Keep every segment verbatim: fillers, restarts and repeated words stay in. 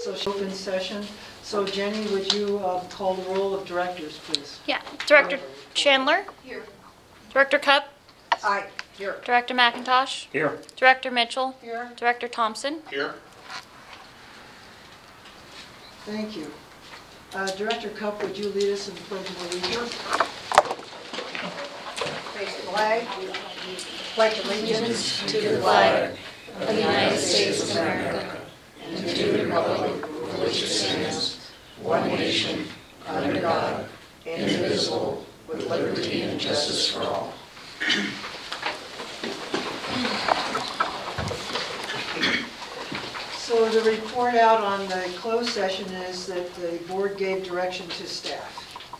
so open session. So Jenny, would you uh, call the roll of directors, please? Yeah. Director Chandler? Here. Director Cup? Aye. Here. Director McIntosh? Here. Director Mitchell? Here. Director Thompson? Here. Thank you. Uh, Director Cup, would you lead us in the Pledge of Allegiance? Raise the flag. Pledge allegiance To the flag of the United States of America and to the republic for which it stands, one nation, under God, indivisible, with liberty and justice for all. So the report out on the closed session is that the board gave direction to staff.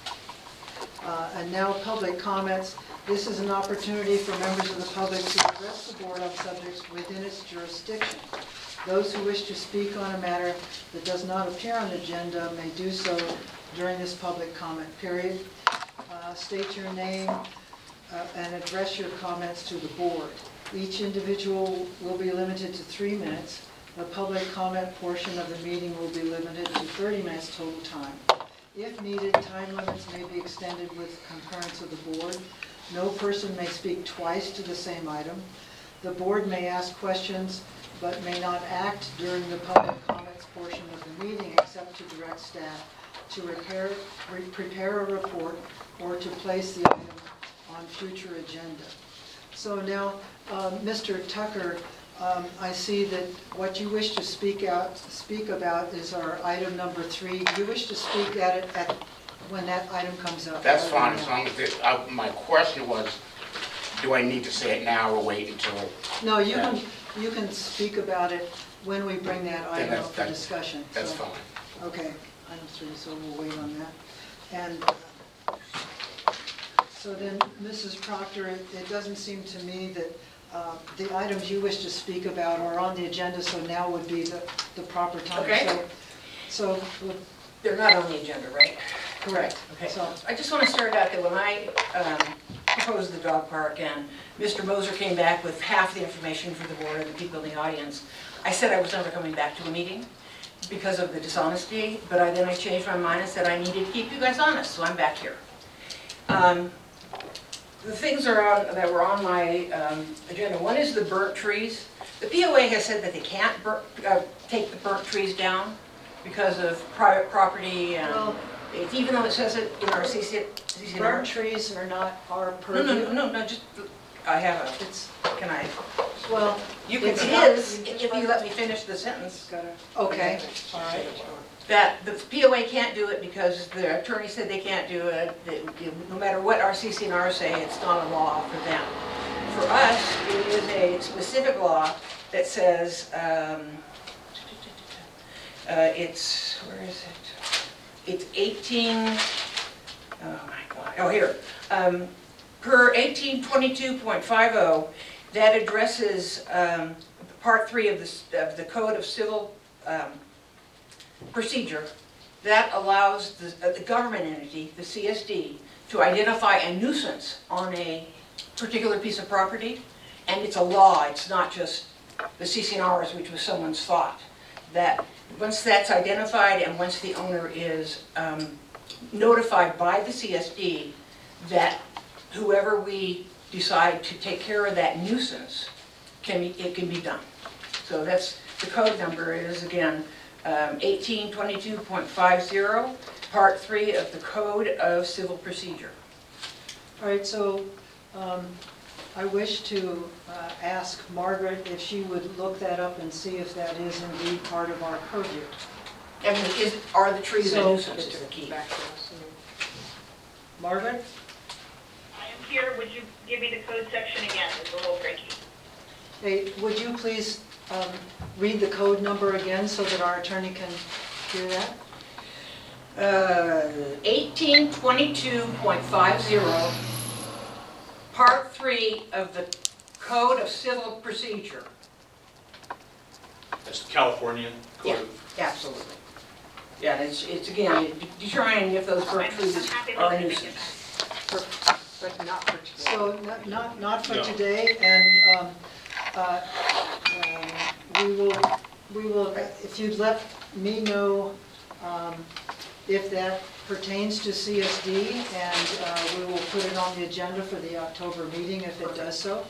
Uh, And now public comments. This is an opportunity for members of the public to address the board on subjects within its jurisdiction. Those who wish to speak on a matter that does not appear on the agenda may do so during this public comment period. Uh, State your name uh, and address your comments to the board. Each individual will be limited to three minutes. The public comment portion of the meeting will be limited to thirty minutes total time. If needed, time limits may be extended with concurrence of the board. No person may speak twice to the same item. The board may ask questions but may not act during the public comments portion of the meeting except to direct staff to repair, re- prepare a report or to place the item on future agenda. So now, uh, Mister Tucker, um, I see that what you wish to speak out, speak about is our item number three. Do you wish to speak at it at when that item comes up? That's fine, as long as, it- uh, my question was, do I need to say it now or wait until? No, you can, you can speak about it when we bring that item that's- up for that- discussion. That's So- fine. Okay, item three, so we'll wait on that. And uh, so then, Missus Proctor, it it doesn't seem to me that uh, the items you wish to speak about are on the agenda, so now would be the, the proper time. Okay. So, so, we'll- They're not on the agenda, right? correct. Okay. So, I just want to start out that when I um, proposed the dog park and Mister Moser came back with half the information for the board and the people in the audience, I said I was never coming back to a meeting because of the dishonesty, but I, then I changed my mind and said I needed to keep you guys honest, so I'm back here. Um, The things are on, that were on my um, agenda. One is the burnt trees. The P O A has said that they can't bur- uh, take the burnt trees down because of private property and Well- it's, even though it says it in our C C, C C N R. burnt trees are not our No, purview. no, no, no, no, just, I have a, It's, can I, well, you can, It's it not- is, if you let me finish the sentence. gotta, okay, all right. That the P O A can't do it because the attorney said they can't do it. That no matter what our C C N R say, it's not a law for them. For us, it is a specific law that says, um, uh, it's, where is it? It's eighteen, oh my God, oh here. Um, per eighteen twenty-two point fifty, that addresses um, part three of the, of the Code of Civil um, Procedure that allows the, uh, the government entity, the C S D, to identify a nuisance on a particular piece of property, and it's a law, it's not just the C C N Rs, which was someone's thought. That once that's identified and once the owner is um, notified by the C S D, that whoever we decide to take care of that nuisance, can be, it can be done. So that's, the code number is, again, Um, eighteen twenty-two point fifty, Part three of the Code of Civil Procedure. All right, so um, I wish to uh, ask Margaret if she would look that up and see if that is indeed part of our purview. I mean, is, are the trees a So- nuisance is the key. Margaret? I am here. Would you give me the code section again? It's a little tricky. Hey, would you please um, read the code number again so that our attorney can hear that? Uh, eighteen twenty-two point fifty, Part three of the Code of Civil Procedure. That's the Californian Yeah, code. absolutely. Yeah, and it's, it's again, determining if those burnt I'm trees happy are a listening. nuisance. But not for today. So not- not, not for No. today, and um, uh, um, we will, we will, if you'd let me know um, if that pertains to C S D, and uh, we will put it on the agenda for the October meeting if it does so.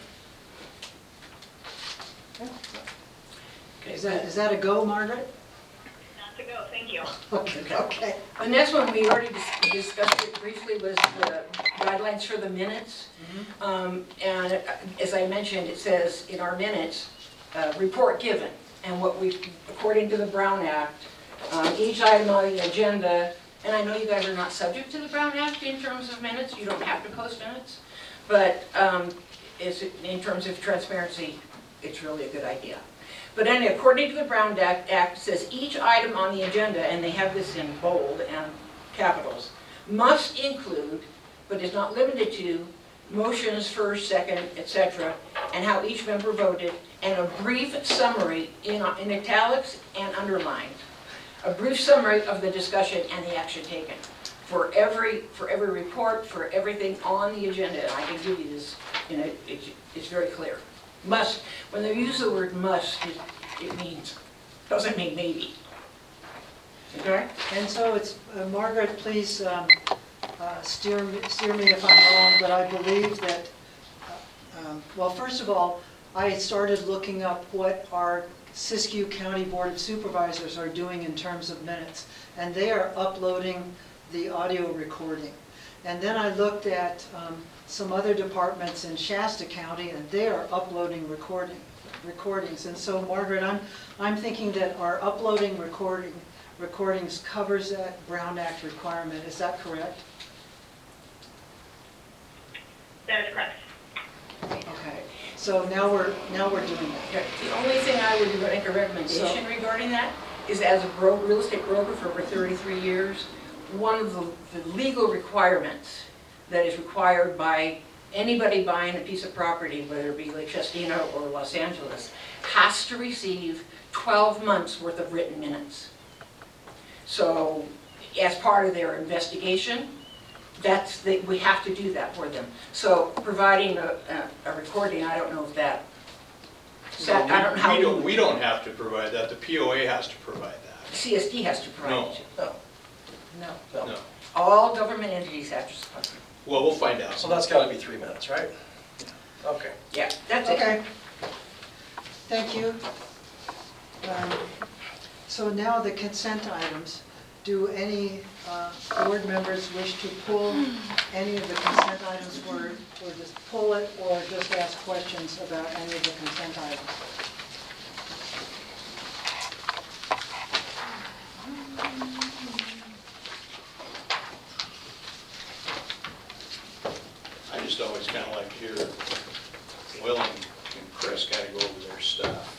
Okay, Is that, is that a go, Margaret? Not to go, thank you. Okay, okay. The next one, we already dis- discussed it briefly, was the guidelines for the minutes. Um, And uh, as I mentioned, it says in our minutes, uh, report given. And what we, according to the Brown Act, um, each item on the agenda, and I know you guys are not subject to the Brown Act in terms of minutes, you don't have to post minutes, but um, is it- in terms of transparency, it's really a good idea. But anyway, according to the Brown Act, Act, it says each item on the agenda, and they have this in bold and capitals, must include, but is not limited to, motions, first, second, et cetera, and how each member voted, and a brief summary in, in italics and underlined. A brief summary of the discussion and the action taken. For every, for every report, for everything on the agenda, and I can give you this, you know, it, it's very clear. Must, when they use the word must, it, it means, doesn't mean maybe. Okay? And so it's, uh, Margaret, please um, uh, steer me, steer me if I'm wrong, but I believe that, uh, um, well, first of all, I started looking up what our Siskiyou County Board of Supervisors are doing in terms of minutes, and they are uploading the audio recording. And then I looked at um, some other departments in Shasta County, and they are uploading recording, recordings. And so, Margaret, I'm, I'm thinking that our uploading recording, recordings covers that Brown Act requirement. Is that correct? That is correct. Okay. So now we're, now we're doing that. Okay. The only thing I would make a recommendation So- regarding that is, as a bro- real estate broker for over thirty-three years, one of the, the legal requirements that is required by anybody buying a piece of property, whether it be Lake Chestina or Los Angeles, has to receive twelve months worth of written minutes. So as part of their investigation, that's, the, we have to do that for them. So providing a, a, a recording, I don't know if that, that I don't know how. We don't, we don't have to provide that, the P O A has to provide that. C S D has to provide No. it. Oh, No. No. all government entities have to. Well, we'll find out. So that's gotta be three minutes, right? Okay. Yeah, that's it. Okay. Thank you. Um, So now the consent items. Do any uh, board members wish to pull any of the consent items, or, or just pull it, or just ask questions about any of the consent items? I just always kind of like to hear Will and and Chris kind of go over their stuff.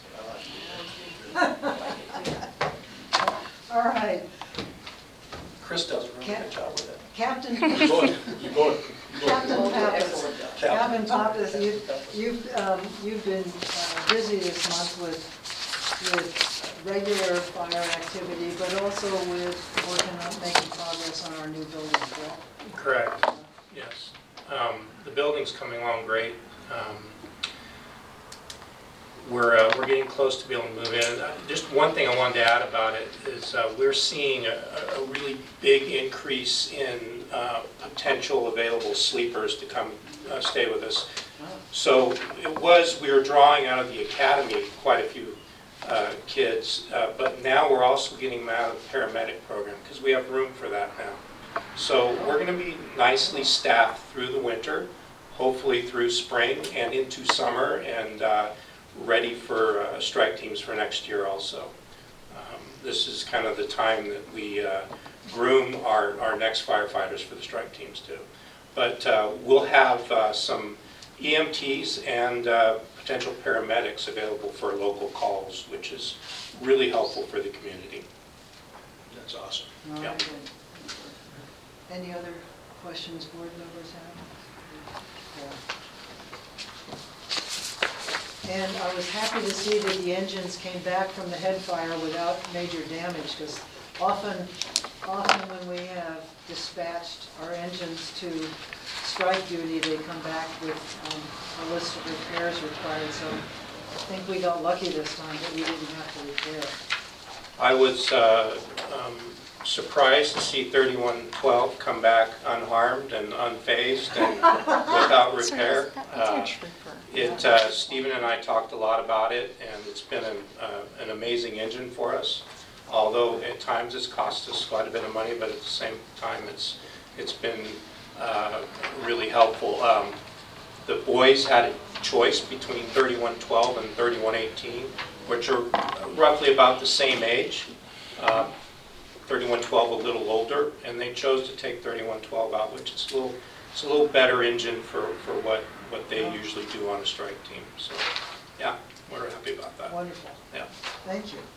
I like to do that. All right, Chris does a really Can't- good job with it. Captain, You go ahead, you go ahead, you go ahead. Captain Pappas. Excellent job. Captain Pappas, you, you've, um, you've been uh, busy this month with, with regular fire activity, but also with working on making progress on our new building, correct? Correct, yes. Um, The building's coming along great. Um, We're, uh, we're getting close to being able to move in. Uh, Just one thing I wanted to add about it is uh, we're seeing a, a really big increase in uh, potential available sleepers to come uh, stay with us. So it was, we were drawing out of the academy quite a few uh, kids, uh, but now we're also getting them out of the paramedic program because we have room for that now. So we're going to be nicely staffed through the winter, hopefully through spring and into summer, and uh, ready for uh, strike teams for next year also. Um, This is kind of the time that we uh, groom our, our next firefighters for the strike teams too. But uh, we'll have uh, some E M Ts and uh, potential paramedics available for local calls, which is really helpful for the community. That's awesome. All Yeah. right, good. Any other questions board members have? Yeah. And I was happy to see that the engines came back from the head fire without major damage, because often, often when we have dispatched our engines to strike duty, they come back with um, a list of repairs required. So I think we got lucky this time that we didn't have to repair. I was uh, um, surprised to see thirty-one twelve come back unharmed and unfazed and without repair. Uh, It, uh, Stephen and I talked a lot about it, and it's been an, uh, an amazing engine for us. Although at times it's cost us quite a bit of money, but at the same time it's it's been uh, really helpful. Um, the boys had a choice between thirty-one twelve and thirty-one eighteen, which are roughly about the same age. Uh, thirty-one twelve a little older, and they chose to take thirty-one twelve out, which is a little, it's a little better engine for, for what, what they usually do on a strike team. So, yeah, we're happy about that. Wonderful. Yeah. Thank you.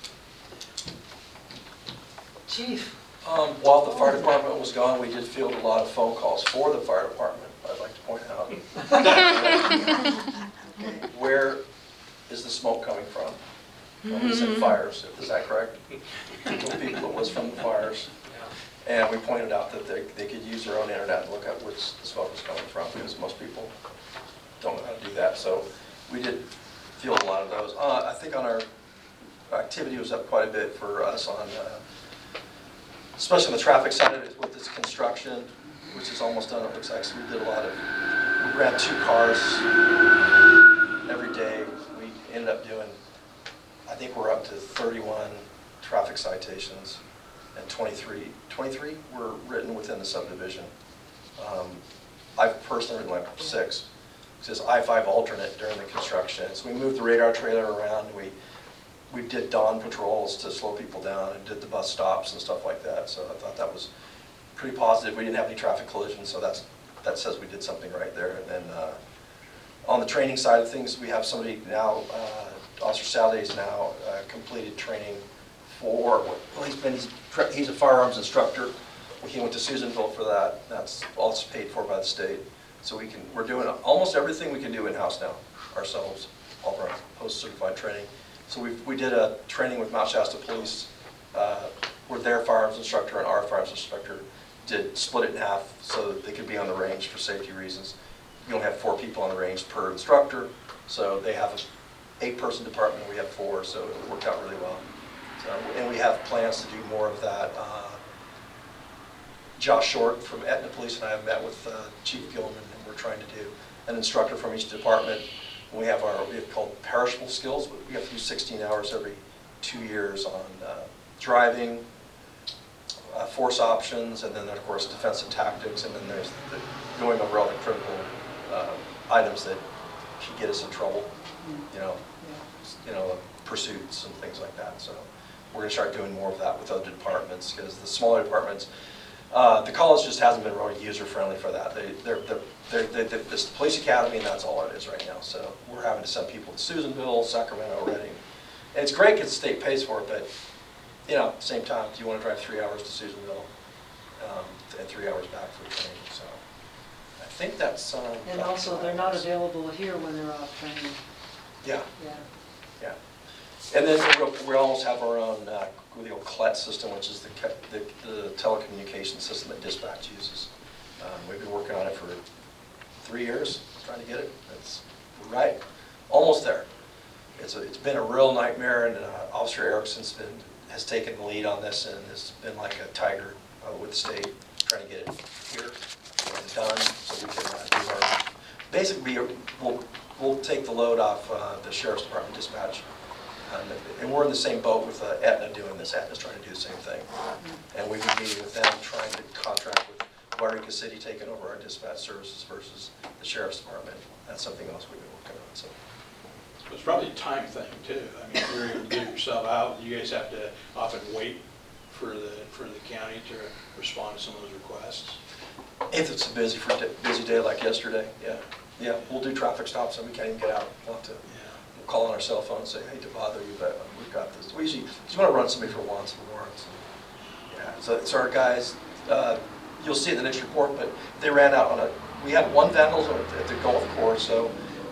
Chief? Um, While the fire department was gone, we did field a lot of phone calls for the fire department, I'd like to point out. Where is the smoke coming from? Well, we said fires, is that correct? Told people it was from the fires. And we pointed out that they, they could use their own internet and look at which the smoke was coming from, because most people don't know how to do that. So we did field a lot of those. Uh, I think on our activity was up quite a bit for us on, uh, especially on the traffic side of it with this construction, which is almost done, it looks like. So we did a lot of, we ran two cars every day. We ended up doing, I think we're up to thirty-one traffic citations, and twenty-three, twenty-three were written within the subdivision. Um, I've personally written like six. It says I five alternate during the construction. So we moved the radar trailer around. We we did dawn patrols to slow people down and did the bus stops and stuff like that. So I thought that was pretty positive. We didn't have any traffic collisions, so that's that says we did something right there. And then uh, on the training side of things, we have somebody now, uh, Officer Sally's now uh, completed training for, well, he's been, he's, he's a firearms instructor. He went to Susanville for that. That's also paid for by the state. So we can, we're doing almost everything we can do in-house now, ourselves, all of our post-certified training. So we we did a training with Mount Shasta Police, uh, where their firearms instructor and our firearms instructor did split it in half so that they could be on the range for safety reasons. We only have four people on the range per instructor, so they have an eight-person department, and we have four, so it worked out really well. So, and we have plans to do more of that. Uh, Josh Short from Etna Police and I have met with uh, Chief Gilman, and we're trying to do an instructor from each department. We have our, we have called perishable skills, but we have to do sixteen hours every two years on uh, driving, uh, force options, and then of course defensive tactics, and then there's the, going over all the critical uh, items that can get us in trouble, you know, you know, pursuits and things like that. So we're going to start doing more of that with other departments, because the smaller departments, uh, the college just hasn't been really user-friendly for that. They, they're, they're, they're, they're, they're, it's the police academy, and that's all it is right now. So we're having to send people to Susanville, Sacramento, Redding. And it's great because the state pays for it, but, you know, at the same time, do you want to drive three hours to Susanville um, and three hours back for the training? So I think that's... Um, And also, they're not available here when they're off training. Yeah. Yeah. Yeah. And then we'll, we almost have our own uh, the old C L E T system, which is the, the, the telecommunication system that dispatch uses. Um, we've been working on it for three years, trying to get it. It's right, almost there. It's a, it's been a real nightmare, and uh, Officer Erickson's been has taken the lead on this, and has been like a tiger uh, with the state, trying to get it here and done so we can uh, do our. Basically, we'll we'll take the load off uh, the Sheriff's Department dispatch. Um, and we're in the same boat with uh, Aetna doing this. Aetna's trying to do the same thing. And we've been meeting with them, trying to contract with Wairika City, taking over our dispatch services versus the Sheriff's Department. That's something else we've been working on. So It's probably a time thing too. I mean, if you're able to get yourself out, you guys have to often wait for the for the county to respond to some of those requests. if it's a busy for a busy day like yesterday, yeah, yeah, we'll do traffic stops and we can't even get out. We'll have to we'll call on our cell phone and say, hey, to bother you, but we've got this. We usually just want to run somebody for wants and warrants. Yeah, so, so our guys, uh, you'll see in the next report, but they ran out on a. We had one vandalism at the golf course, so.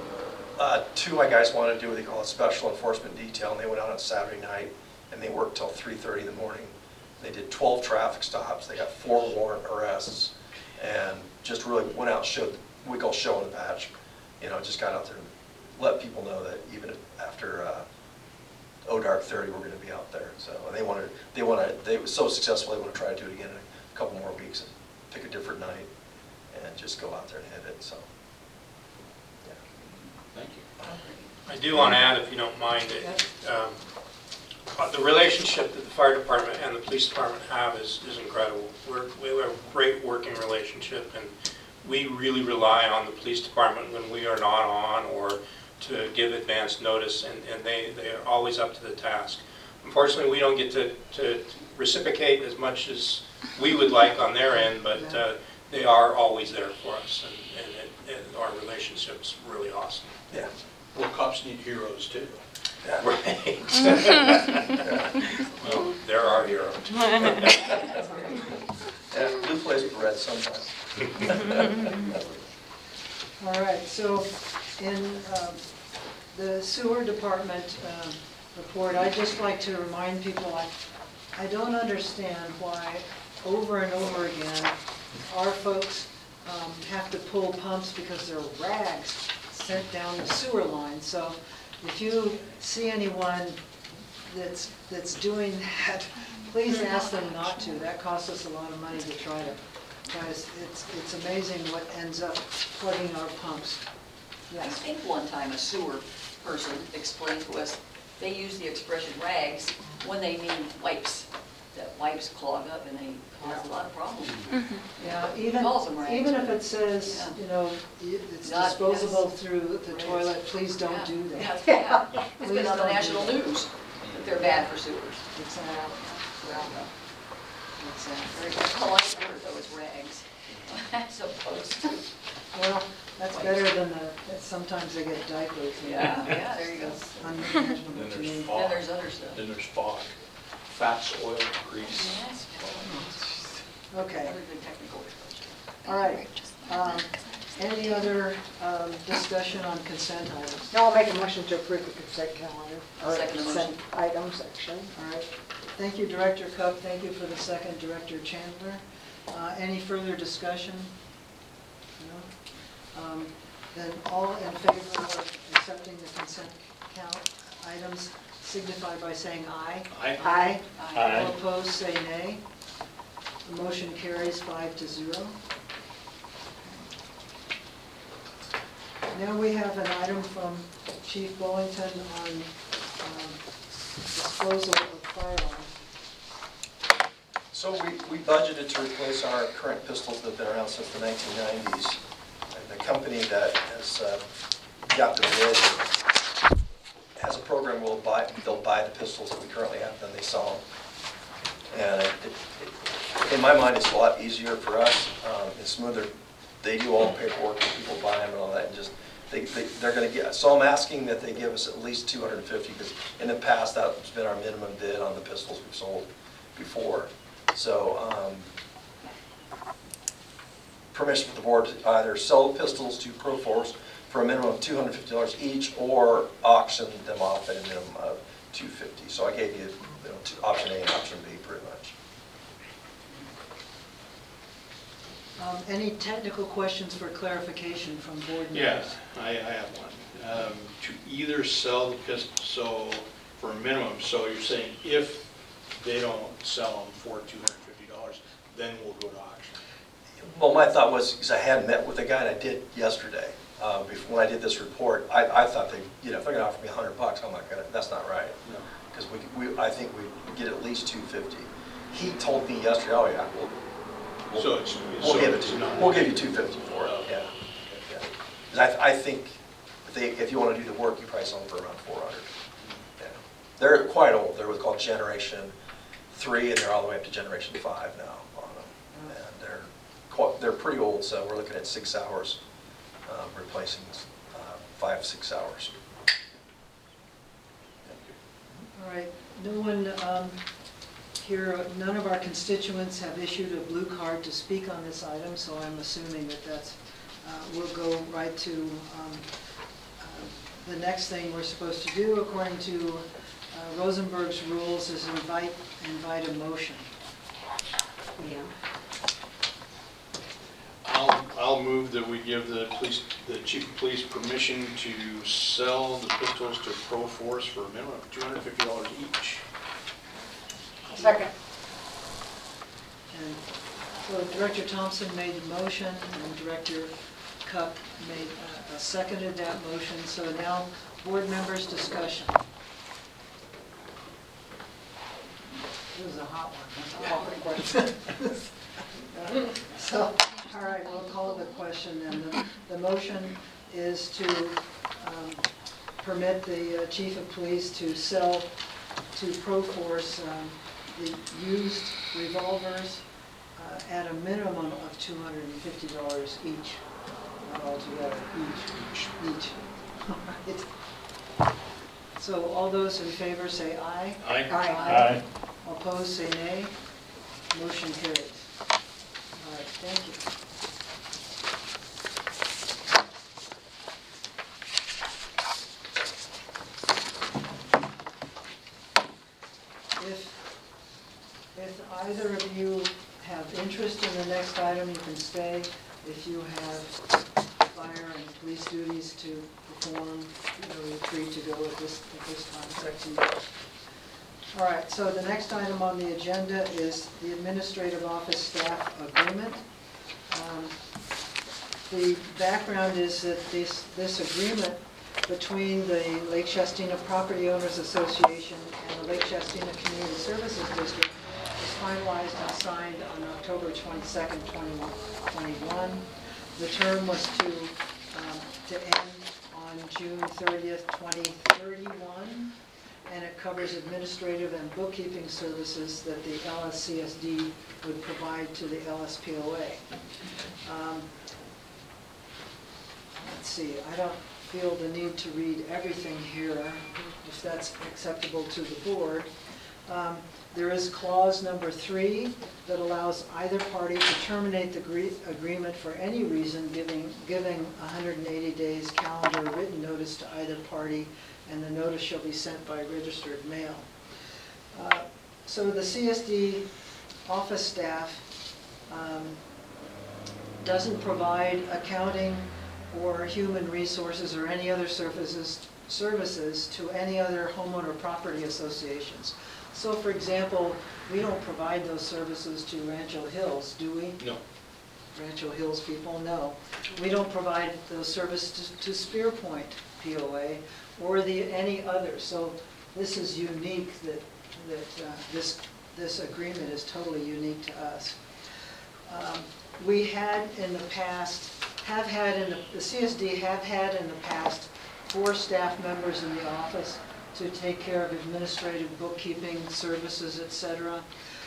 Uh, two of my guys wanted to do what they call a special enforcement detail, and they went out on Saturday night, and they worked till three thirty in the morning. They did twelve traffic stops. They got four warrant arrests, and just really went out and showed, we call showing the patch. You know, just got out there and let people know that even if after uh, O Dark thirty, we're gonna be out there. So they wanted, they wanna, they were so successful, they wanna try to do it again in a couple more weeks and pick a different night and just go out there and hit it, so. Yeah. Thank you. I do want to add, if you don't mind, it, um, uh, the relationship that the fire department and the police department have is, is incredible. We're, we have a great working relationship, and we really rely on the police department when we are not on or to give advance notice, and, and they, they are always up to the task. Unfortunately, we don't get to, to reciprocate as much as we would like on their end, but uh, they are always there for us, and, and, it, and our relationship's really awesome. Yeah. Well, cops need heroes too. Yeah. Right. Yeah. Well, there are heroes. Yeah, blue plays with red sometimes. All right, so in um, the sewer department um, report, I'd just like to remind people, I, I don't understand why over and over again, our folks um, have to pull pumps because there are rags sent down the sewer line. So if you see anyone that's, that's doing that, please ask them not to. That costs us a lot of money to try to, try to, it's, it's amazing what ends up plugging our pumps. I Yes. think one time a sewer person explained to us, they use the expression rags when they mean wipes. That wipes clog up and they cause a lot of problems. Yeah, even, Calls them rags. even if it says, Yeah. you know, y- it's Not- disposable through the toilet, please don't Yeah. do Yeah, that. yeah. It's Please been on the don't do national that. news that they're bad for sewers. Exactly. Well, it's a very polite word though, it's rags. As opposed to, Well, that's better than the, that sometimes they get diapers. and yeah, yeah, there you go. That's unimaginable Then to there's me. fog. Then there's other stuff. Then there's fog. Fats, oil, grease. Yes. Okay, Very good technical expression. all right. Um, Any other um, discussion on consent items? No, I'll make a motion to approve the consent calendar, or Second consent item section. All right. Thank you, Director Cook. Thank you for the second, Director Chandler. Uh, Any further discussion? No? Um, Then all in favor of accepting the consent count items signify by saying aye. Aye. Aye. Aye. All opposed, say nay. The motion carries five to zero. Now we have an item from Chief Bullington on um, disposal of firearms. So we, we budgeted to replace our current pistols that have been around since the nineteen nineties. And the company that has uh, got the bid has a program where they'll buy, they'll buy the pistols that we currently have, then they sell them. And it, it, in my mind, it's a lot easier for us, um, it's smoother. They do all the paperwork, when people buy them and all that, and just, they, they, they're gonna get, so I'm asking that they give us at least two hundred fifty, because in the past, that's been our minimum bid on the pistols we've sold before. So, um, permission for the board to either sell the pistols to ProForce for a minimum of two hundred fifty dollars each, or auction them off at a minimum of two hundred fifty dollars. So I gave you, you know, two- option A and option B, pretty much. Um, Any technical questions for clarification from board members? Yes, I, I have one. Um, To either sell the pistol, so for a minimum, so you're saying if they don't sell them for two hundred fifty dollars, then we'll go to auction? Well, my thought was, because I had met with a guy, and I did yesterday, uh, before, when I did this report, I, I thought they, you know, if they're gonna offer me a hundred bucks, I'm not gonna, that's not right. No. Because we, we, I think we get at least two fifty. He told me yesterday, oh yeah, we'll, we'll, So it's- we'll so give it it's to, not- we'll give you two fifty for it, yeah. yeah. 'Cause I, I think if they, if you wanna do the work, you probably sell them for around four hundred. Yeah. They're quite old, they're what's called Generation Three, and they're all the way up to Generation Five now on them. And they're, quite- they're pretty old, so we're looking at six hours, um, replacing uh, five, six hours. All right, no one um, here, none of our constituents have issued a blue card to speak on this item, so I'm assuming that that's, uh, we'll go right to um, uh, the next thing we're supposed to do, according to uh, Rosenberg's rules, is invite, invite a motion. Yeah. I'll I'll, I'll move that we give the police, the chief of police permission to sell the pistols to Pro Force for a minimum of two hundred fifty dollars each. Second. And so Director Thompson made the motion, and Director Cup made, uh, seconded that motion. So now, board members' discussion. This is a hot one. That's a hot question. So, all right, we'll call the question then. The, the motion is to um, permit the uh, chief of police to sell to Proforce um, the used revolvers uh, at a minimum of two hundred fifty dollars each, not altogether, each, each. All right. So all those in favor say aye. Aye. Aye. Opposed, say nay. Motion carries. All right, thank you. If, if either of you have interest in the next item, you can stay. If you have fire and police duties to perform, you know, you're free to go at this, at this time. It's up to you. All right, so the next item on the agenda is the administrative office staff agreement. Um, The background is that this, this agreement between the Lake Shastina Property Owners Association and the Lake Shastina Community Services District was finalized and signed on October twenty-second, twenty twenty-one. The term was to, um, to end on June thirtieth, twenty thirty-one. And it covers administrative and bookkeeping services that the L S C S D would provide to the L S P O A. Um, Let's see, I don't feel the need to read everything here, if that's acceptable to the board. Um, There is clause number three that allows either party to terminate the agree- agreement for any reason, giving, giving one hundred eighty days calendar written notice to either party, and the notice shall be sent by registered mail. Uh, So the C S D office staff um, doesn't provide accounting or human resources or any other services, services to any other homeowner property associations. So for example, we don't provide those services to Rancho Hills, do we? No. Rancho Hills people, no. We don't provide those services to, to Spear Point P O A or the, any others. So this is unique that, that uh, this, this agreement is totally unique to us. Um, We had in the past, have had in the, the C S D have had in the past four staff members in the office to take care of administrative bookkeeping services, et cetera.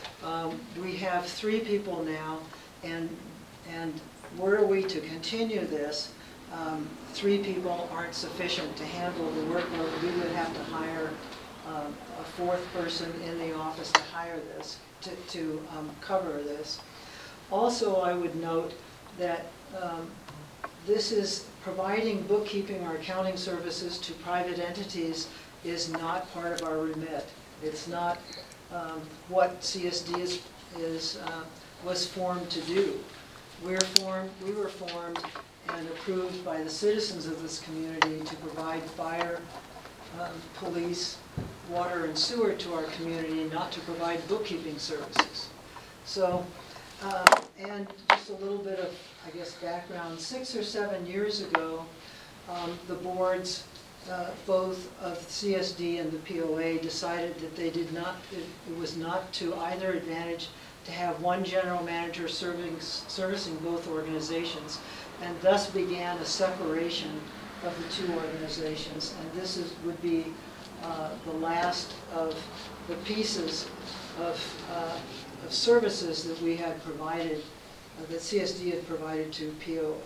Um, We have three people now, and, and were we to continue this, um, three people aren't sufficient to handle the workload. We would have to hire um, a fourth person in the office to hire this, to, to um, cover this. Also, I would note that um, this is providing bookkeeping or accounting services to private entities is not part of our remit. It's not um, what C S D is, is uh, was formed to do. We're formed, we were formed and approved by the citizens of this community to provide fire, um, police, water, and sewer to our community, not to provide bookkeeping services. So. Um, and just a little bit of, I guess, background. Six or seven years ago, um, the boards, uh, both of C S D and the P O A, decided that they did not, it, it was not to either advantage to have one general manager serving, servicing both organizations, and thus began a separation of the two organizations. And this is, would be uh, the last of the pieces of uh, of services that we had provided, uh, that C S D had provided to P O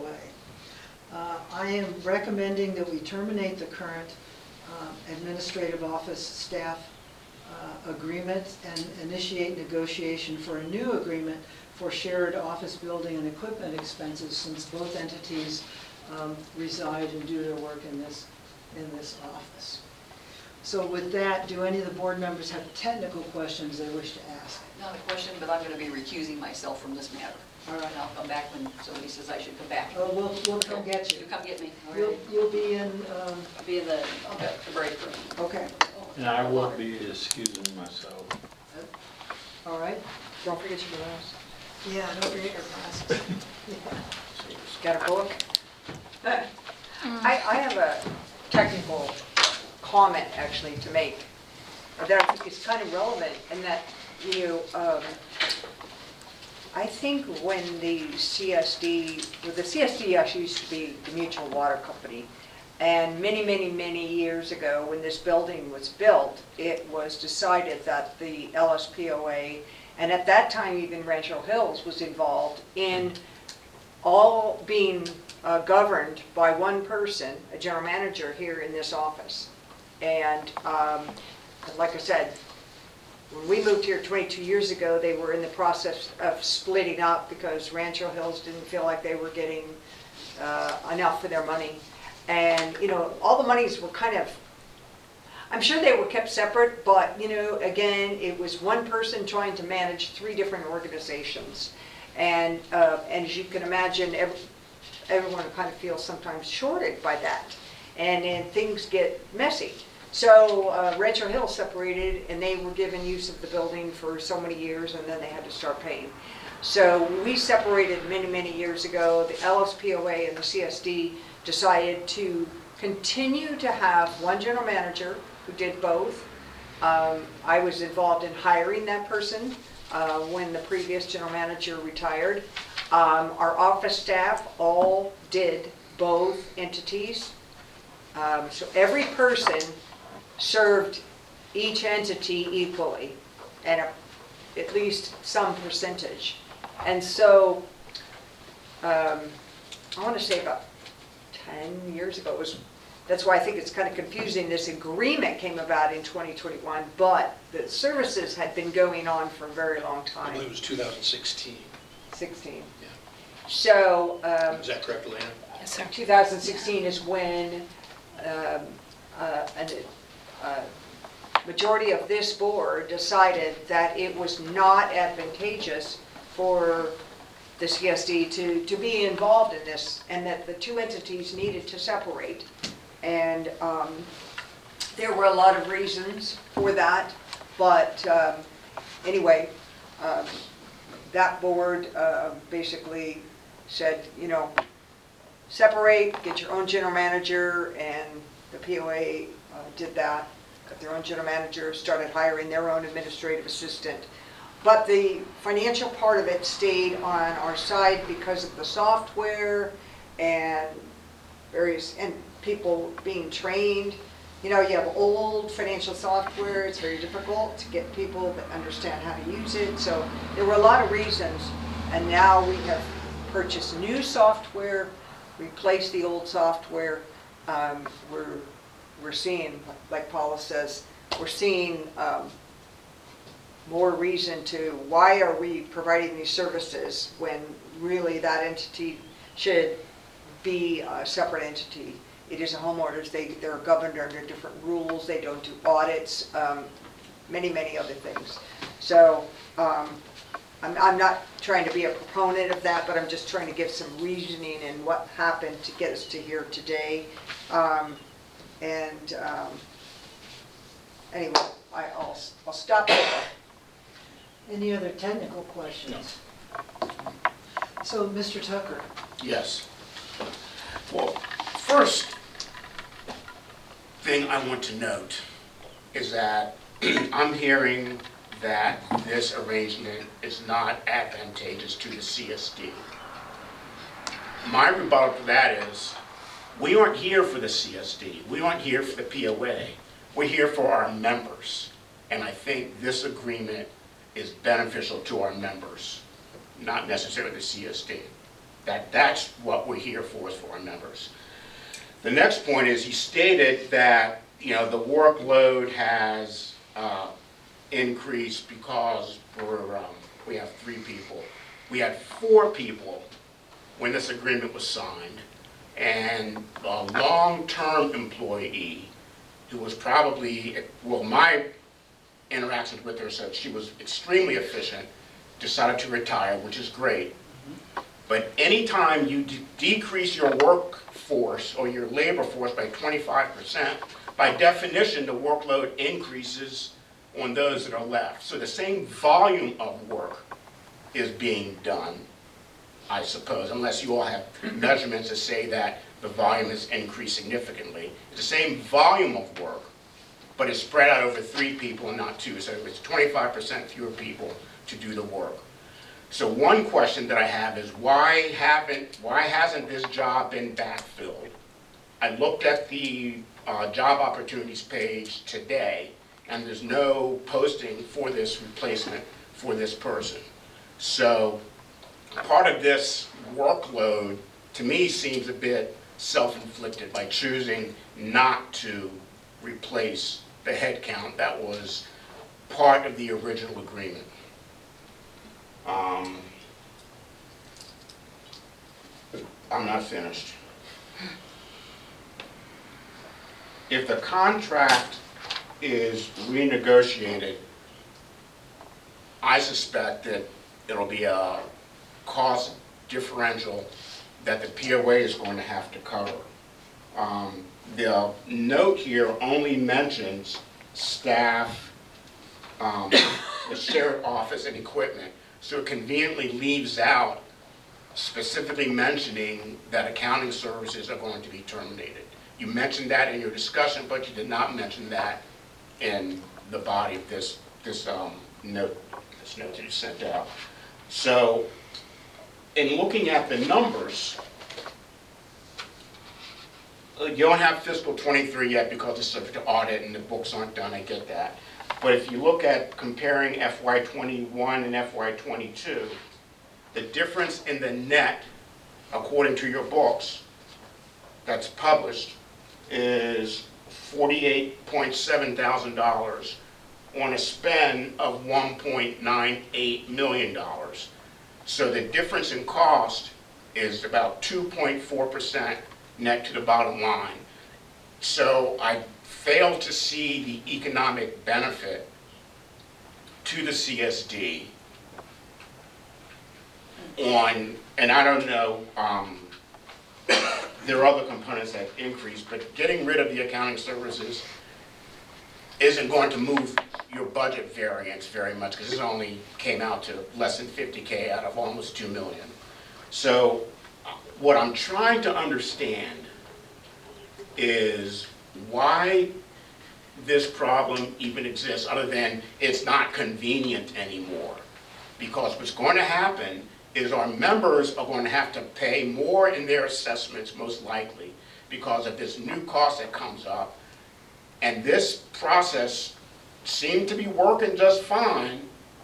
A. Uh, I am recommending that we terminate the current uh, administrative office staff uh, agreement and initiate negotiation for a new agreement for shared office building and equipment expenses, since both entities um, reside and do their work in this, in this office. So with that, do any of the board members have technical questions they wish to ask? Not a question, but I'm going to be recusing myself from this matter. All right. And I'll come back when somebody says I should come back. Oh, we'll, we'll come get You you. come get me, all You'll, right? you'll be in, um, I'll be in the, the break room. okay, And I will be excusing myself. all right. Don't forget your glasses. Yeah, don't forget your glasses. Got a book? I, I have a technical comment, actually, to make that I think is kind of relevant, and that, you know, um, I think when the C S D, well, the C S D actually used to be the Mutual Water Company, and many, many, many years ago, when this building was built, it was decided that the L S P O A, and at that time even Rancho Hills was involved in all being uh, governed by one person, a general manager here in this office. And um, like I said, when we moved here twenty-two years ago, they were in the process of splitting up because Rancho Hills didn't feel like they were getting uh, enough for their money. And, you know, all the monies were kind of, I'm sure they were kept separate, but, you know, again, it was one person trying to manage three different organizations. And, uh, and as you can imagine, every, everyone kind of feels sometimes shorted by that. And then things get messy. So uh, Rancho Hills separated, and they were given use of the building for so many years, and then they had to start paying. So we separated many, many years ago. The L S P O A and the C S D decided to continue to have one general manager who did both. Um, I was involved in hiring that person uh, when the previous general manager retired. Um, our office staff all did both entities. Um, so every person served each entity equally, and a, at least some percentage. And so, um, I want to say about ten years ago, it was, that's why I think it's kind of confusing, this agreement came about in twenty twenty-one, but the services had been going on for a very long I time. believe it was two thousand sixteen. sixteen. Yeah. So, um, Is that correct, Elena? Yes, sir. two thousand sixteen is when um, uh, an, uh, majority of this board decided that it was not advantageous for the C S D to, to be involved in this, and that the two entities needed to separate. And um, there were a lot of reasons for that, but um, anyway, um, that board uh, basically said, you know, separate, get your own general manager, and the P O A uh, did that, got their own general manager, started hiring their own administrative assistant. But the financial part of it stayed on our side because of the software and various, and people being trained. You know, you have old financial software, it's very difficult to get people that understand how to use it. So there were a lot of reasons, and now we have purchased new software, replaced the old software. Um, we're, we're seeing, like Paula says, we're seeing um, more reason to, why are we providing these services when really that entity should be a separate entity. It is a homeowners, they, they're governed under different rules, they don't do audits, um, many, many other things. So um, I'm, I'm not trying to be a proponent of that, but I'm just trying to give some reasoning and what happened to get us to here today. Um, and um, anyway, I, I'll, I'll stop there. Any other technical questions? So, Mister Tucker, Yes. Well, first thing I want to note is that I'm hearing that this arrangement is not advantageous to the C S D. My rebuttal to that is, we aren't here for the C S D. We aren't here for the P O A. We're here for our members. And I think this agreement is beneficial to our members, not necessarily the C S D. That, that's what we're here for, is for our members. The next point is, he stated that, you know, the workload has uh, increased because we're, um, we have three people. We had four people when this agreement was signed, and a long-term employee who was probably, well, my interactions with her said she was extremely efficient, decided to retire, which is great. But anytime you de- decrease your workforce or your labor force by twenty-five percent, by definition, the workload increases on those that are left. So the same volume of work is being done, I suppose, unless you all have measurements that say that the volume has increased significantly. It's the same volume of work, but it's spread out over three people and not two. So it's twenty-five percent fewer people to do the work. So one question that I have is why haven't, why hasn't this job been backfilled? I looked at the uh, job opportunities page today, and there's no posting for this replacement for this person. So part of this workload, to me, seems a bit self-inflicted by choosing not to replace the headcount that was part of the original agreement. Um, I'm not finished. If the contract is renegotiated, I suspect that it'll be a cost differential that the P O A is going to have to cover. Um, the note here only mentions staff, um, the sheriff office, and equipment. So it conveniently leaves out specifically mentioning that accounting services are going to be terminated. You mentioned that in your discussion, but you did not mention that in the body of this this um, note, this note that you sent out. So, in looking at the numbers, you don't have fiscal twenty-three yet because it's subject to audit and the books aren't done. I get that. But if you look at comparing F Y twenty-one and F Y twenty-two, the difference in the net, according to your books, that's published, is forty-eight point seven thousand dollars on a spend of one point nine eight million dollars. So the difference in cost is about two point four percent net to the bottom line. So I fail to see the economic benefit to the C S D on, and I don't know, um, there are other components that increase, but getting rid of the accounting services isn't going to move your budget variance very much because this only came out to less than fifty K out of almost two million. So what I'm trying to understand is why this problem even exists, other than it's not convenient anymore. Because what's going to happen is our members are going to have to pay more in their assessments, most likely, because of this new cost that comes up. And this process seemed to be working just fine.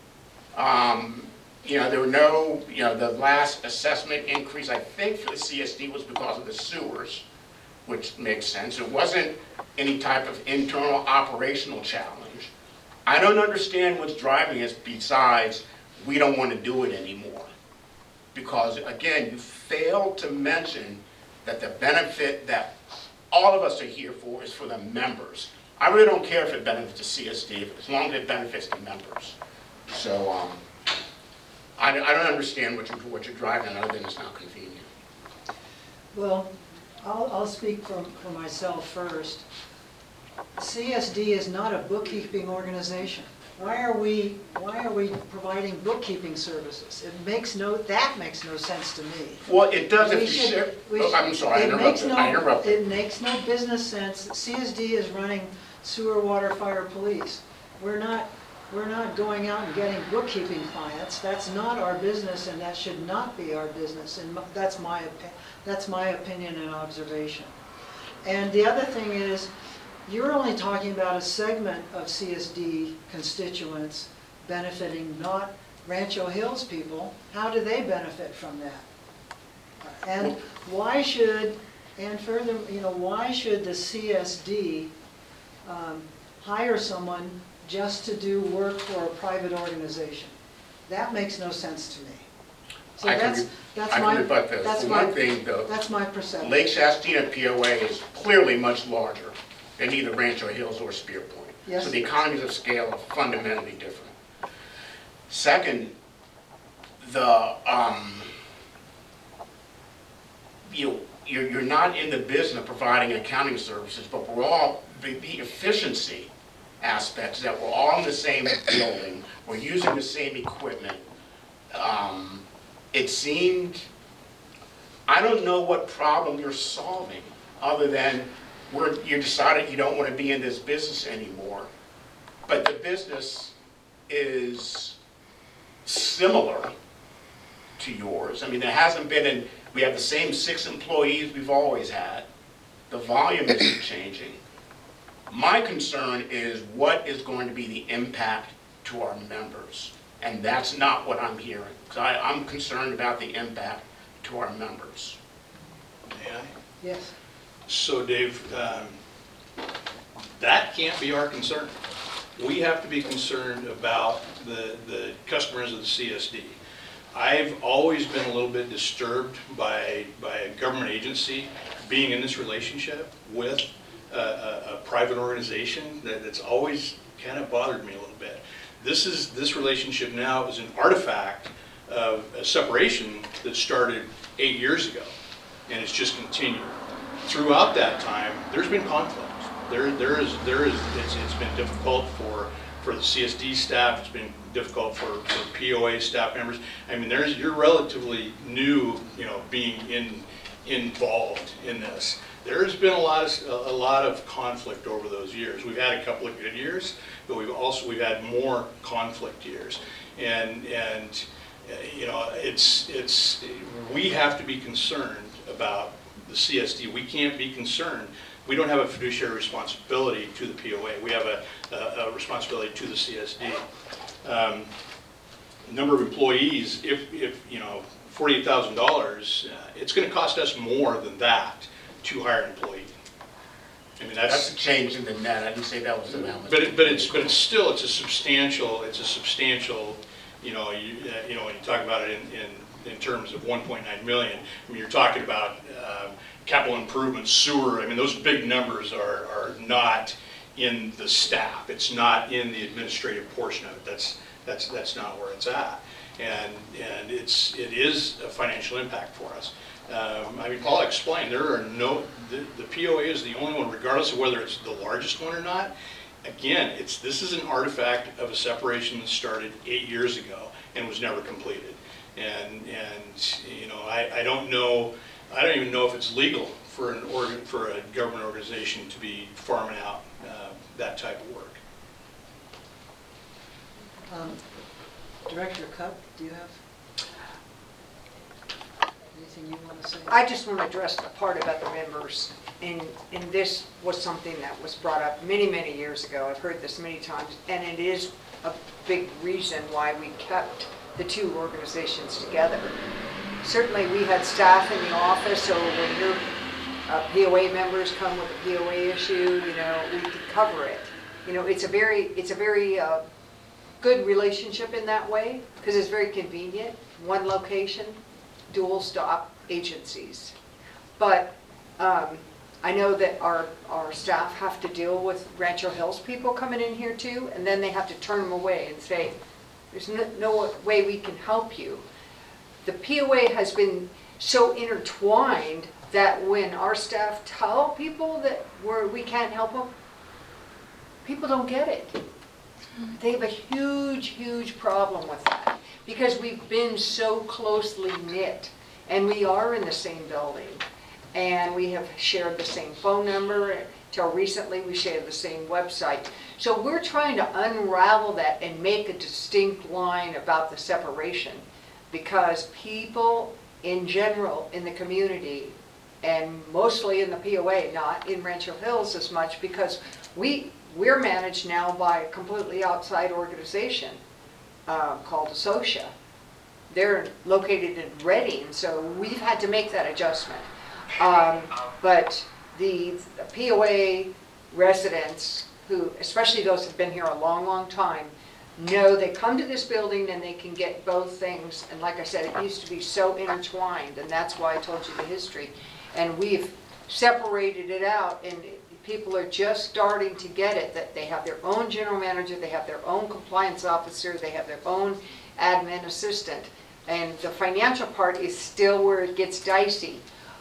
Um, you know, there were no, you know, the last assessment increase, I think, for the C S D was because of the sewers, which makes sense. It wasn't any type of internal operational challenge. I don't understand what's driving us besides we don't want to do it anymore. Because, again, you fail to mention that the benefit that all of us are here for is for the members. I really don't care if it benefits the C S D, as long as it benefits the members. So um, I, I don't understand what you're, what you're driving other than it's not convenient. Well, I'll, I'll speak for, for myself first. C S D is not a bookkeeping organization. Why are we, why are we providing bookkeeping services? It makes no, that makes no sense to me. Well, it does if We you should- share. we Oh, I'm should- sorry, I it makes interrupted. no- I interrupted. It makes no business sense. C S D is running sewer, water, fire, police. We're not, we're not going out and getting bookkeeping clients. That's not our business, and that should not be our business. And that's my, opi- that's my opinion and observation. And the other thing is, you're only talking about a segment of C S D constituents benefiting, not Rancho Hills people. How do they benefit from that? And why should, and further, you know, why should the C S D um, hire someone just to do work for a private organization? That makes no sense to me. So I can that's, re- that's I can my, rebut this. that's For my, one thing, though, that's my perception. Lake Shastina P O A is clearly much larger than either Rancho Hills or Spear Point. Yes. So the economies of scale are fundamentally different. Second, the, um, you, you're, you're not in the business of providing accounting services, but we're all, the, the efficiency aspects, that we're all in the same building, we're using the same equipment. Um, it seemed, I don't know what problem you're solving, other than we're, you decided you don't want to be in this business anymore. But the business is similar to yours. I mean, there hasn't been, an, we have the same six employees we've always had. The volume isn't changing. My concern is what is going to be the impact to our members. And that's not what I'm hearing. So I, I'm concerned about the impact to our members. May I? Yes. So Dave, um, that can't be our concern. We have to be concerned about the, the customers of the C S D. I've always been a little bit disturbed by, by a government agency being in this relationship with a, a, a private organization. That, that's always kind of bothered me a little bit. This is, this relationship now is an artifact of a separation that started eight years ago, and it's just continued. Throughout that time, there's been conflict. There, there is, there is. It's, it's been difficult for, for the C S D staff. It's been difficult for, for P O A staff members. I mean, there's, you're relatively new, you know, being in, involved in this. There's been a lot of, a lot of conflict over those years. We've had a couple of good years, but we've also, we've had more conflict years. And, and, you know, it's, it's, we have to be concerned about the C S D. We can't be concerned. We don't have a fiduciary responsibility to the P O A. We have a, a, a responsibility to the C S D. Um, number of employees, if, if you know, forty-eight thousand dollars, uh, it's going to cost us more than that to hire an employee. I mean, that's, That's a change in the net. I didn't say that was the amount. but it, but it's but it's still it's a substantial it's a substantial, you know, you, uh, you know when you talk about it in in, in terms of one point nine million. I mean, you're talking about uh, capital improvements, sewer. I mean, those big numbers are are not in the staff. It's not in the administrative portion of it. That's that's that's not where it's at. And and it's it is a financial impact for us. Um, I mean, Paul explained, there are no, the, the P O A is the only one, regardless of whether it's the largest one or not. Again, it's this is an artifact of a separation that started eight years ago and was never completed. And, and you know, I, I don't know, I don't even know if it's legal for an organ, for a government organization to be farming out uh, that type of work. Um, Director Cup, do you have anything you want to say? I just want to address the part about the members, and, and this was something that was brought up many, many years ago. I've heard this many times, and it is a big reason why we kept the two organizations together. Certainly, we had staff in the office, so when your uh, P O A members come with a P O A issue, you know, we could cover it. You know, it's a very, it's a very uh, good relationship in that way, because it's very convenient. One location, dual stop agencies. But um, I know that our, our staff have to deal with Rancho Hills people coming in here too, and then they have to turn them away and say, there's no, no way we can help you. The P O A has been so intertwined that when our staff tell people that we're, we can't help them, people don't get it. They have a huge, huge problem with that because we've been so closely knit, and we are in the same building, and we have shared the same phone number. Till recently, we shared the same website. So we're trying to unravel that and make a distinct line about the separation, because people in general in the community, and mostly in the P O A, not in Rancho Hills as much, because we We're managed now by a completely outside organization uh, called Associa. They're located in Reading, so we've had to make that adjustment. Um, but the, the P O A residents, who, especially those who've been here a long, long time, know they come to this building and they can get both things. And like I said, it used to be so intertwined, and that's why I told you the history. And we've separated it out, and people are just starting to get it, that they have their own general manager, they have their own compliance officer, they have their own admin assistant. And the financial part is still where it gets dicey.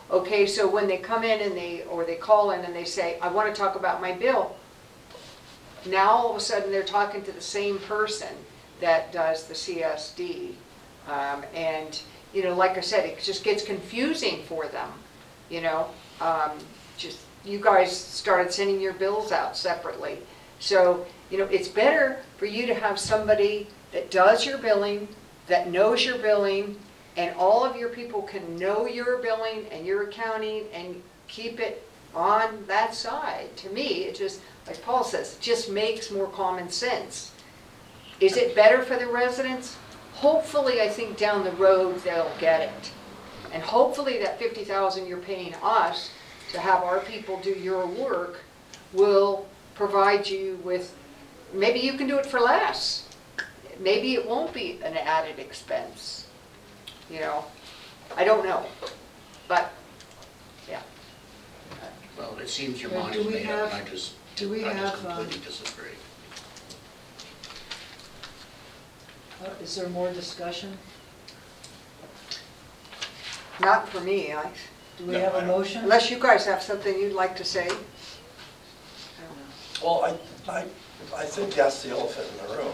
Okay, so when they come in and they, or they call in and they say, I want to talk about my bill, now all of a sudden they're talking to the same person that does the C S D. Um, and, you know, like I said, it just gets confusing for them, you know? Um, just, you guys started sending your bills out separately. So, you know, it's better for you to have somebody that does your billing, that knows your billing, and all of your people can know your billing and your accounting and keep it on that side. To me, it just, like Paul says, it just makes more common sense. Is it better for the residents? Hopefully, I think down the road they'll get it. And hopefully that fifty thousand dollars you're paying us to have our people do your work will provide you with, maybe you can do it for less. Maybe it won't be an added expense. You know, I don't know, but, yeah. Well, it seems your Uh, mind do is we made up, and have- I just, do we I just have, um, completely disagree. Uh, Is there more discussion? Not for me, I, Do we No, have I a don't. motion? unless you guys have something you'd like to say. I don't know. Well, I, I, I think that's the elephant in the room.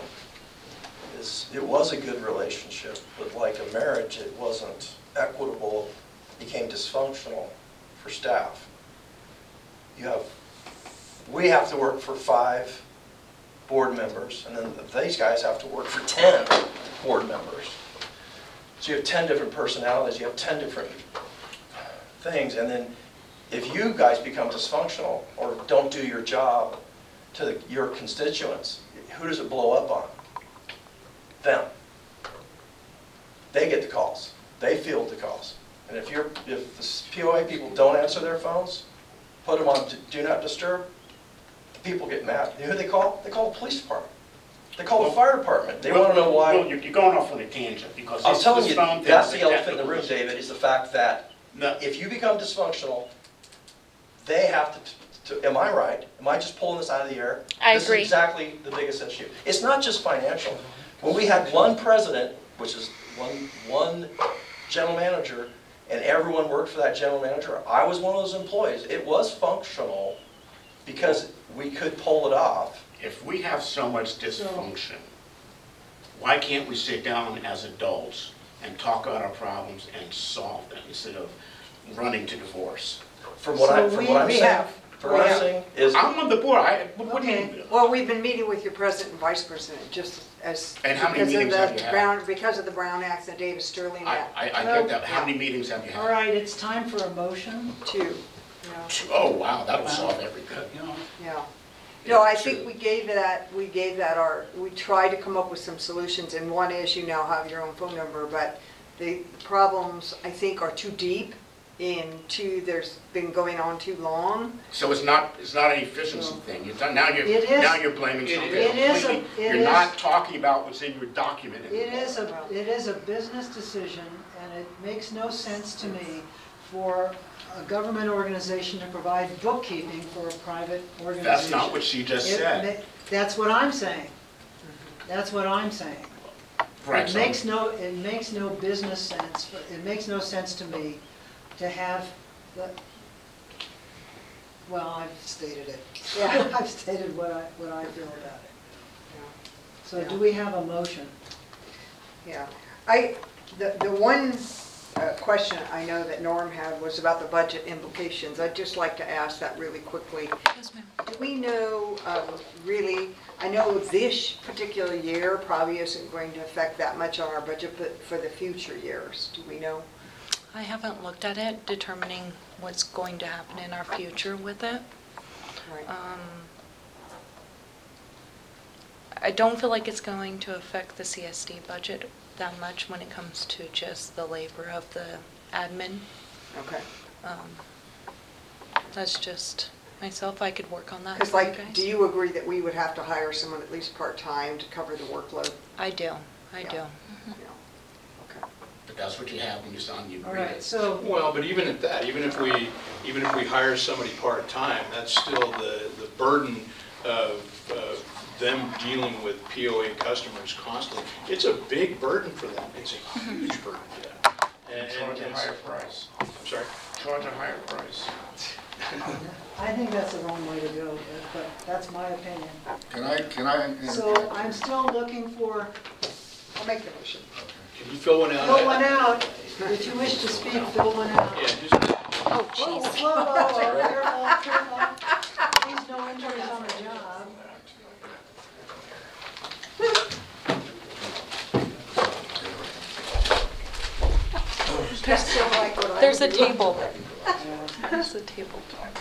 Is it was a good relationship, but like a marriage, it wasn't equitable, became dysfunctional for staff. You have, we have to work for five board members, and then these guys have to work for ten board members. So you have ten different personalities, you have ten different things, and then if you guys become dysfunctional or don't do your job to the, your constituents, who does it blow up on? Them. They get the calls. They field the calls. And if you're, if the P O A people don't answer their phones, put them on do not disturb, people get mad. You know who they call? They call the police department. They call the fire department. They want to know why. Well, you're you're going off on a tangent, because I'm this telling this you, phone thing that's is the a elephant in the room, technical issue. David, is the fact that No. if you become dysfunctional, they have to, to, am I right? Am I just pulling this out of the air? I This agree. is exactly the biggest issue. It's not just financial. When we had one president, which is one, one general manager, and everyone worked for that general manager, I was one of those employees. It was functional because we could pull it off. If we have so much dysfunction, why can't we sit down as adults and talk about our problems and solve them instead of running to divorce? From what I, So from we- what I'm we saying, have- from what we I'm have- saying is, I'm on the board, I, what do Okay. you? Well, we've been meeting with your president and vice president, just as. And how many because of meetings the have you had? Brown- Because of the Brown Act, the Davis Sterling I, Act, I, I get that, how many meetings have you All had? right, it's time for a motion. too. Yeah. Oh, wow, that'll solve everything. Yeah. No, I think we gave that, we gave that our, we tried to come up with some solutions, and one is you now have your own phone number, but the problems, I think, are too deep, and two, there's been going on too long. So it's not, it's not an efficiency thing, it's not, now you're, It is- now you're blaming It something is a- completely. it You're is- not talking about what's in your document It anymore. is a, it is a business decision, and it makes no sense to me for a government organization to provide bookkeeping for a private organization. That's not what she just It said. ma- That's what I'm saying. That's what I'm saying. Right, It so- makes no, it makes no business sense, it makes no sense to me to have the, well, I've stated it. Yeah. I've stated what I, what I feel about it. Yeah. So do we have a motion? Yeah, I, the, the one uh, question I know that Norm had was about the budget implications. I'd just like to ask that really quickly. Yes, ma'am. Do we know, um, really, I know this particular year probably isn't going to affect that much on our budget, but for the future years, do we know? I haven't looked at it, determining what's going to happen in our future with it. Right. Um, I don't feel like it's going to affect the C S D budget that much when it comes to just the labor of the admin. Okay. Um, That's just myself, I could work on that Because for you like, guys. do you agree that we would have to hire someone at least part-time to cover the workload? I do, I Yeah. do. Yeah. Okay. But that's what you have when you sign the All agreement. right, so, Well, but even at that, even if we, even if we hire somebody part-time, that's still the, the burden of, of them dealing with P O A customers constantly. It's a big burden for them, it's a huge burden for them. And- Charge a and- higher price. I'm sorry? charge a higher price. I think that's the wrong way to go, but- but that's my opinion. Can I, can I? So I'm still looking for, I'll make the motion. Can you fill one out? fill one out. If you wish to speak, fill one out. Yeah, just, Oh, Whoa, jeez. whoa, whoa, whoa, careful, careful. Please no injuries on the job. That's so like what I There's a do. table. There's a table.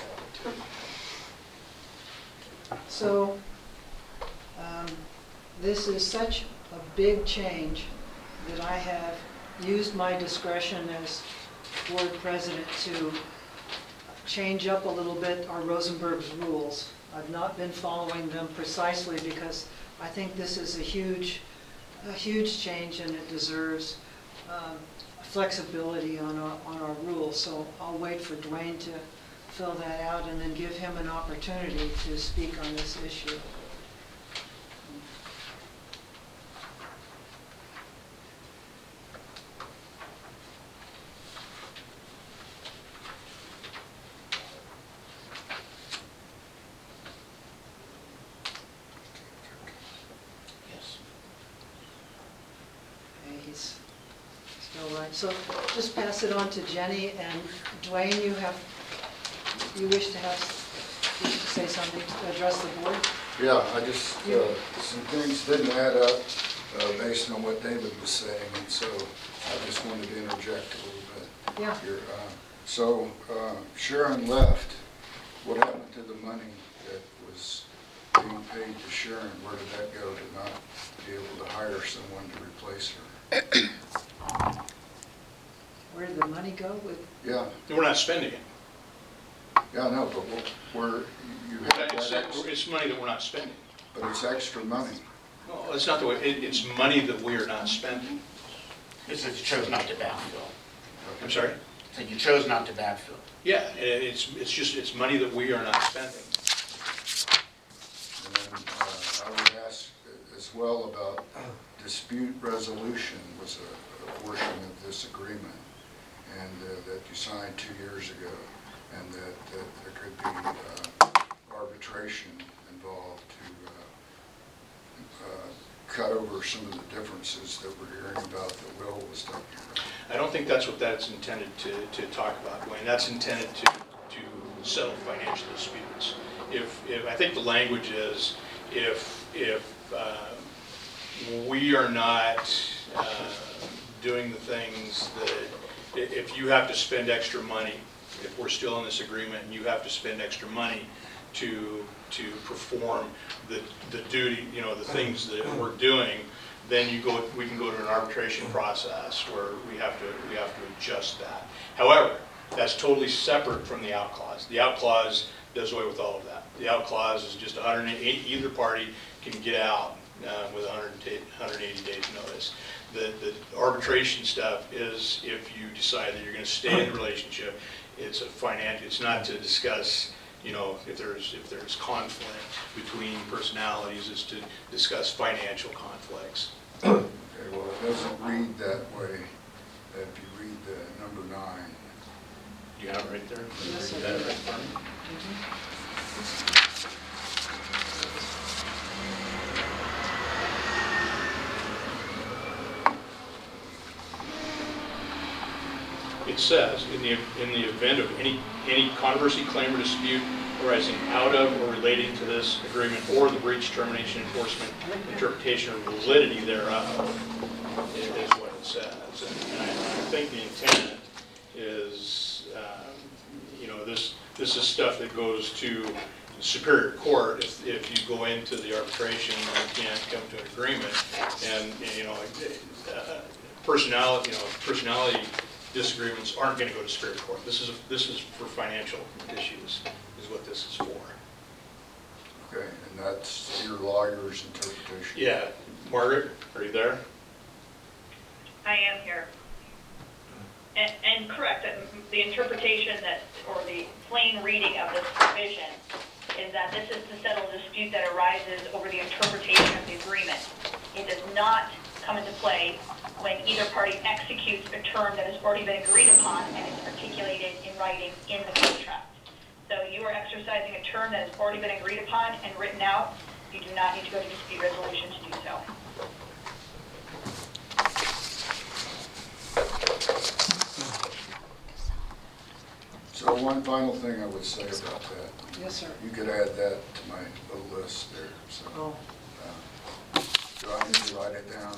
So, um, this is such a big change that I have used my discretion as board president to change up a little bit our Rosenberg's rules. I've not been following them precisely because I think this is a huge, a huge change and it deserves um, flexibility on our, on our rules. So I'll wait for Dwayne to fill that out and then give him an opportunity to speak on this issue. Yes. Okay, he's still right. So just pass it on to Jenny, and Dwayne, you have, you wish to have, wish to say something to address the board? Yeah, I just, uh, some things didn't add up uh, based on what David was saying, and so I just wanted to interject a little bit Yeah. here. Uh, So uh, Sharon left. What happened to the money that was being paid to Sharon? Where did that go to not be able to hire someone to replace her? Where did the money go with? Yeah, we're not spending it. yeah, I know, but wh- where, you have It's, that extra, it's money that we're not spending. but it's extra money. No, that's not the way, it, it's money that we are not spending. It's that you chose not to backfill. I'm sorry? That you chose not to backfill. Yeah, it- it's, it's just, it's money that we are not spending. And then uh, I would ask as well about dispute resolution was a a portion of this agreement, and uh, that you signed two years ago, and that that there could be uh, arbitration involved to uh, uh, cut over some of the differences that we're hearing about that Will was talking about. I don't think that's what that's intended to, to talk about, Dwayne. That's intended to, to settle financial disputes. If, if, I think the language is, if, if uh, we are not uh, doing the things that, i- if you have to spend extra money, if we're still in this agreement and you have to spend extra money to, to perform the, the duty, you know, the things that we're doing, then you go, we can go to an arbitration process where we have to, we have to adjust that. However, that's totally separate from the out clause. The out clause does away with all of that. The out clause is just one hundred eighty, either party can get out uh, with one hundred eighty days notice. The, the arbitration stuff is if you decide that you're going to stay in the relationship, it's a financial, it's not to discuss, you know, if there's, if there's conflict between personalities, it's to discuss financial conflicts. Okay, well, it doesn't read that way if you read the number nine. You have it right there? Yes, I Read that do. right in front of you? It says, in the, in the event of any, any controversy, claim, or dispute arising out of or relating to this agreement or the breach, termination, enforcement, interpretation, or validity thereof, is is what it says. And I I think the intent is, um, you know, this, this is stuff that goes to Superior Court if, if you go into the arbitration and you can't come to an agreement. And, you know, uh, personality, you know, personality disagreements aren't going to go to Superior Court. This is, this is for financial issues, is what this is for. Okay, and that's your lawyer's interpretation? Yeah, Margaret, are you there? I am here. And, and correct, that the interpretation that, or the plain reading of this provision is that this is to settle a dispute that arises over the interpretation of the agreement. It does not come into play when either party executes a term that has already been agreed upon and is articulated in writing in the contract. So you are exercising a term that has already been agreed upon and written out. You do not need to go to dispute resolution to do so. So one final thing I would say about that. Yes, sir. You could add that to my little list there, so. Oh, uh, Do I need to write it down?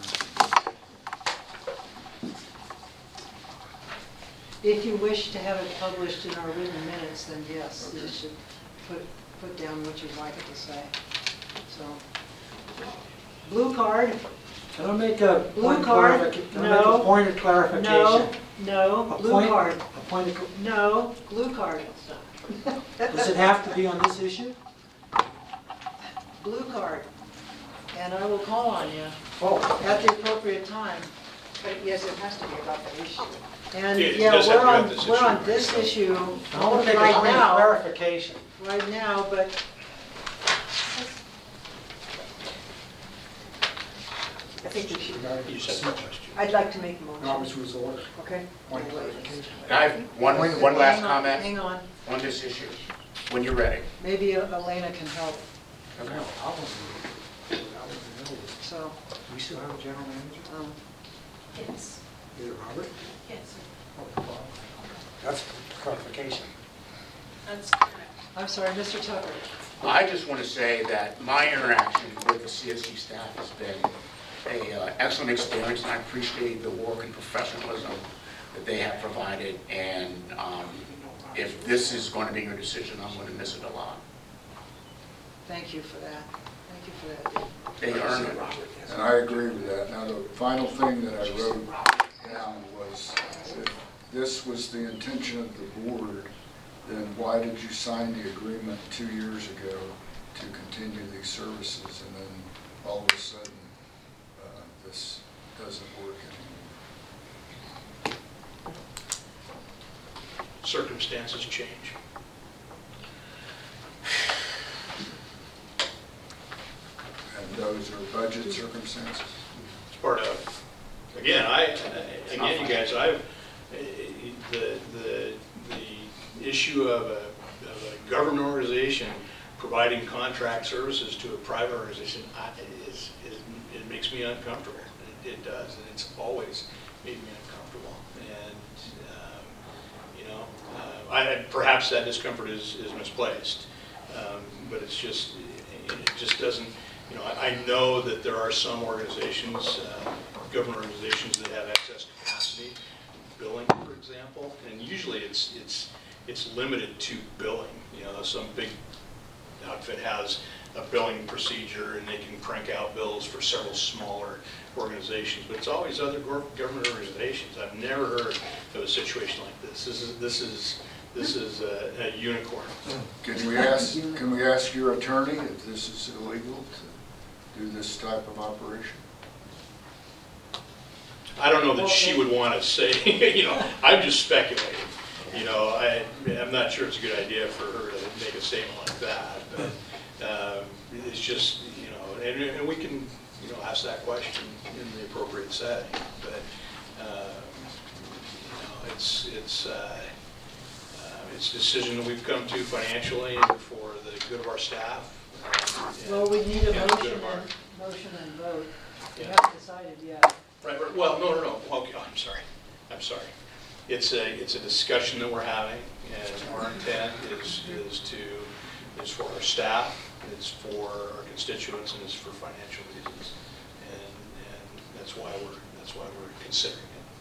if you wish to have it published in our written minutes, then yes, you Okay. should put, put down what you'd like it to say. So, blue card, Can I make a Blue point card? clarification? Can I make No. a point of clarification? no, no, A blue point- card, A point of, cl- no, blue card. does it have to be on this issue? Blue card, and I will call on you Oh, at the appropriate time. But yes, it has to be about the issue. And, It yeah, does have we're to be on on, this we're issue. on this issue I want to make a right point of now, clarification. right now, but I think we should, You said the question. I'd like to make a motion, Robert's Rules of Order. okay? Point of clarification. I have one, one last hang on, comment hang on, on this issue, when you're ready. maybe Elena can help, Okay. I wasn't, I wasn't know this. so, We still have a general manager? um, Yes. Is it Robert? Yes. Oh, well, that's clarification. That's correct. I'm sorry, Mister Tucker. I just want to say that my interaction with the C S D staff has been a uh, excellent experience, and I appreciate the work and professionalism that they have provided, and um, if this is going to be your decision, I'm going to miss it a lot. Thank you for that, thank you for that. They earned it. And I agree with that. Now, the final thing that I wrote down was, if this was the intention of the board, then why did you sign the agreement two years ago to continue these services, and then all of a sudden, uh, this doesn't work anymore? Circumstances change. And those are budget circumstances? It's part of, again, I, again, you guys, I've, the, the, the issue of a, of a government organization providing contract services to a private organization I- is, is, it makes me uncomfortable. It, it does, and it's always made me uncomfortable. And, um, you know, uh, I, perhaps that discomfort is, is misplaced, um, but it's just, it, it just doesn't, you know, I, I know that there are some organizations, uh, government organizations that have excess capacity, billing, for example, and usually it's, it's, it's limited to billing. You know, some big outfit has a billing procedure and they can crank out bills for several smaller organizations, but it's always other gor- government organizations. I've never heard of a situation like this. This is, this is, this is a, a unicorn. Can we ask, can we ask your attorney if this is illegal to do this type of operation? I don't know that she would want to say, you know, I'm just speculating. You know, I, I'm not sure it's a good idea for her to make a statement like that, but um, it's just, you know, and, and we can, you know, ask that question in the appropriate setting, but, um, you know, it's, it's, uh, uh, it's a decision that we've come to financially and for the good of our staff. um, and- Well, we need a and the good motion of our- and, motion and vote. We Yeah. haven't decided yet. Right, right. Well, no, no, no, okay, I'm sorry, I'm sorry. It's a, it's a discussion that we're having, and our intent is, is to, is for our staff, it's for our constituents, and it's for financial reasons. And, and that's why we're, that's why we're considering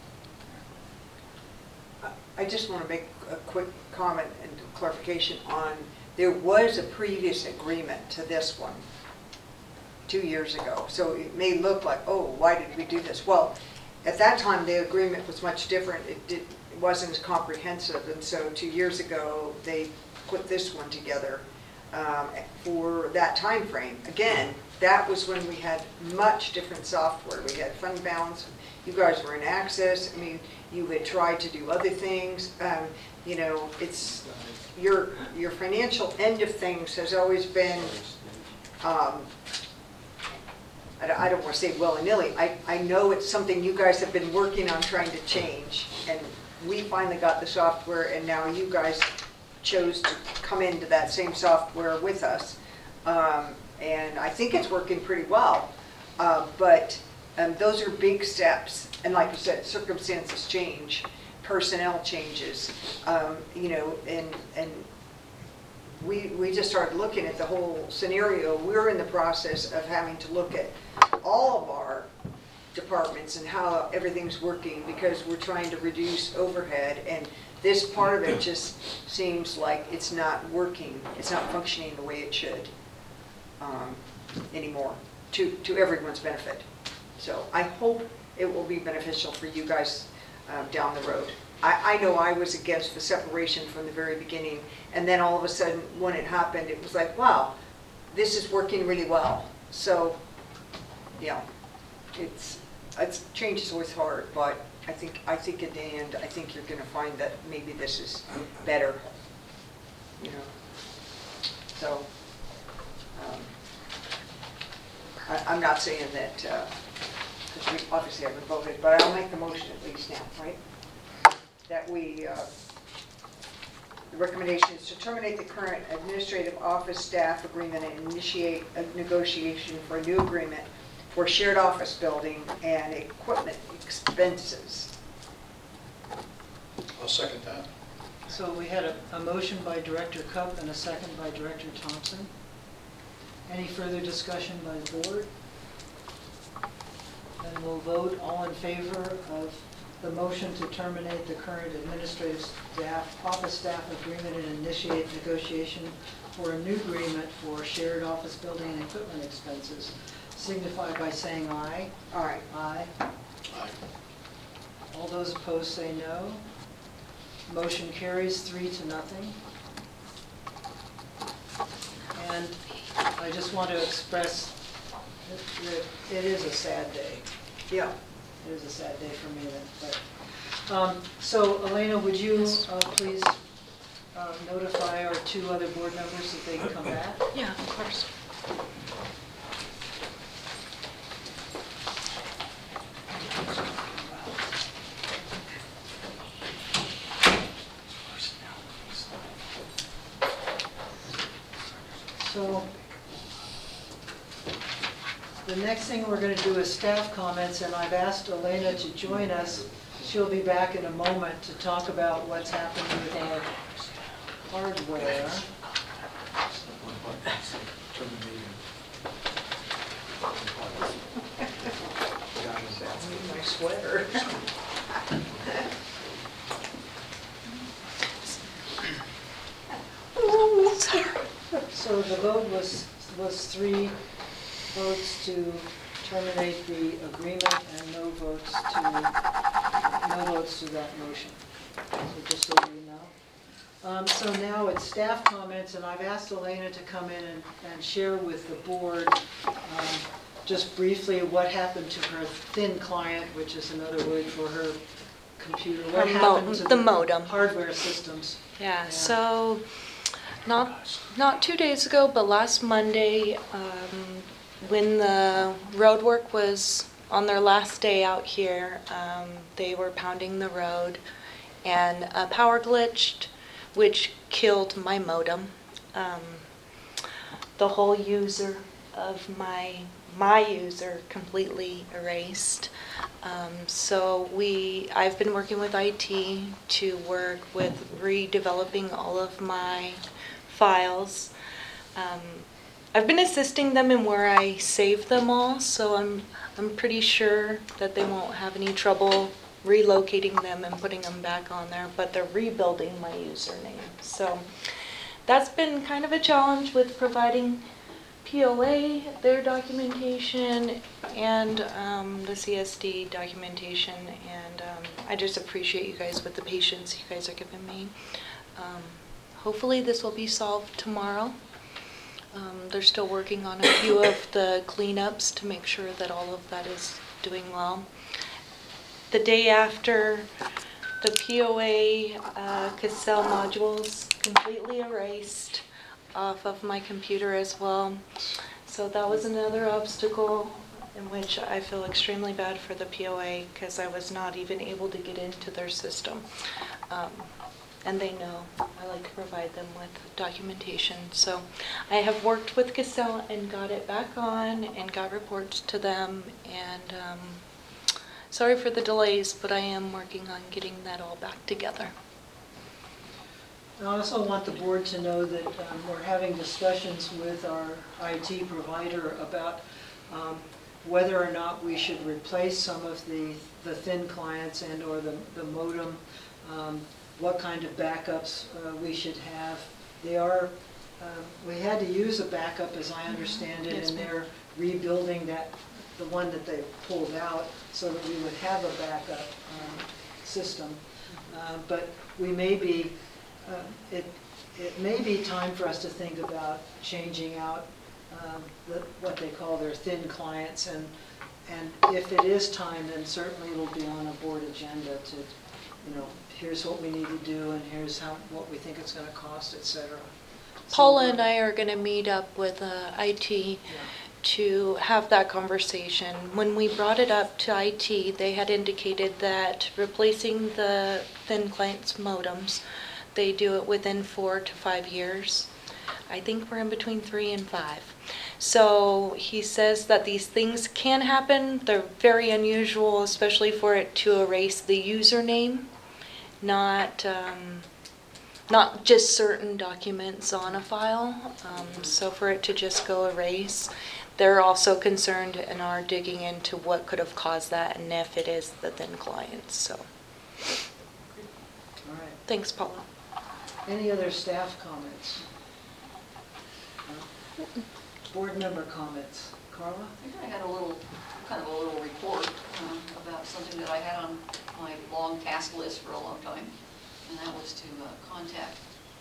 it. I just want to make a quick comment and clarification on, there was a previous agreement to this one two years ago. So it may look like, oh, why did we do this? Well, at that time, the agreement was much different. It did, it wasn't as comprehensive. And so two years ago, they put this one together um, for that time frame. Again, that was when we had much different software. We had fund balance. You guys were in Access. I mean, you had tried to do other things. Um, you know, it's your your financial end of things has always been um, I don't- I don't want to say willy-nilly, I, I know it's something you guys have been working on trying to change, and we finally got the software, and now you guys chose to come into that same software with us. Um, And I think it's working pretty well. Uh, But um, those are big steps, and like you said, circumstances change, personnel changes, um, you know, and, and we, we just started looking at the whole scenario. We're in the process of having to look at all of our departments and how everything's working, because we're trying to reduce overhead, and this part of it just seems like it's not working, it's not functioning the way it should um, anymore, to, to everyone's benefit. So I hope it will be beneficial for you guys uh, down the road. I, I know I was against the separation from the very beginning, and then all of a sudden, when it happened, it was like, wow, this is working really well. So, yeah, it's, it's change is always hard, but I think, I think in the end, I think you're going to find that maybe this is better, you know. So, um, I, I'm not saying that, because we obviously haven't voted, but I'll make the motion at least now, right? That we, uh, the recommendation is to terminate the current administrative office staff agreement and initiate a negotiation for a new agreement for shared office building and equipment expenses. I'll second that. So we had a, a motion by Director Cup and a second by Director Thompson. Any further discussion by the board? Then we'll vote. All in favor of the motion to terminate the current administrative staff, office staff agreement and initiate negotiation for a new agreement for shared office building and equipment expenses, signify by saying aye. All right. Aye. Aye. All those opposed say no. Motion carries three to nothing. And I just want to express that it is a sad day. Yeah. It is a sad day for me then. But, um, so Elena, would you uh, please uh, notify our two other board members that they can come back? Yeah, of course. So the next thing we're going to do is staff comments, and I've asked Elena to join us. She'll be back in a moment to talk about what's happening with our hardware. My sweater. So the vote was, was three votes to terminate the agreement and no votes to, no votes to that motion. So just so you know. Um, so now it's staff comments, and I've asked Elena to come in and, and share with the board um, just briefly what happened to her thin client, which is another word for her computer. What Her mo- happened to the modem. hardware systems? Yeah, Yeah. so not not two days ago, but last Monday, um, when the road work was on their last day out here, um, they were pounding the road, and a power glitched, which killed my modem. Um, the whole user of my my user completely erased. Um, so we, I've been working with I T to work with redeveloping all of my files. Um, I've been assisting them in where I save them all, so I'm I'm pretty sure that they won't have any trouble relocating them and putting them back on there, but they're rebuilding my username. So that's been kind of a challenge with providing P O A, their documentation, and um, the C S D documentation, and um, I just appreciate you guys with the patience you guys are giving me. Um, hopefully this will be solved tomorrow. Um, they're still working on a few of the cleanups to make sure that all of that is doing well. The day after, the P O A uh, Cassell modules completely erased off of my computer as well. So that was another obstacle. in which I feel extremely bad for the P O A because I was not even able to get into their system. Um, and they know I like to provide them with documentation. So I have worked with Cassell and got it back on and got reports to them. And um, sorry for the delays, but I am working on getting that all back together. I also want the board to know that um, we're having discussions with our I T provider about um, whether or not we should replace some of the, the thin clients and or the, the modem, um, what kind of backups uh, we should have. They are, uh, we had to use a backup as I understand it, Yes, and ma'am. they're rebuilding that, the one that they pulled out so that we would have a backup um, system. Uh, but we may be, uh, it, it may be time for us to think about changing out um, the, what they call their thin clients, and and if it is time, then certainly it'll be on a board agenda to, you know, here's what we need to do, and here's how what we think it's going to cost, et cetera. Paula and I are going to meet up with uh, I T Yeah. to have that conversation. When we brought it up to I T, they had indicated that replacing the thin clients modems, they do it within four to five years. I think we're in between three and five. So he says that these things can happen. They're very unusual, especially for it to erase the username, not um, not just certain documents on a file. Um, so for it to just go erase, they're also concerned and are digging into what could have caused that and if it is the thin clients. So All right. thanks, Paula. Any other staff comments? No? Board member comments. Carla? I think I had a little, kind of a little report um, about something that I had on my long task list for a long time, and that was to uh, contact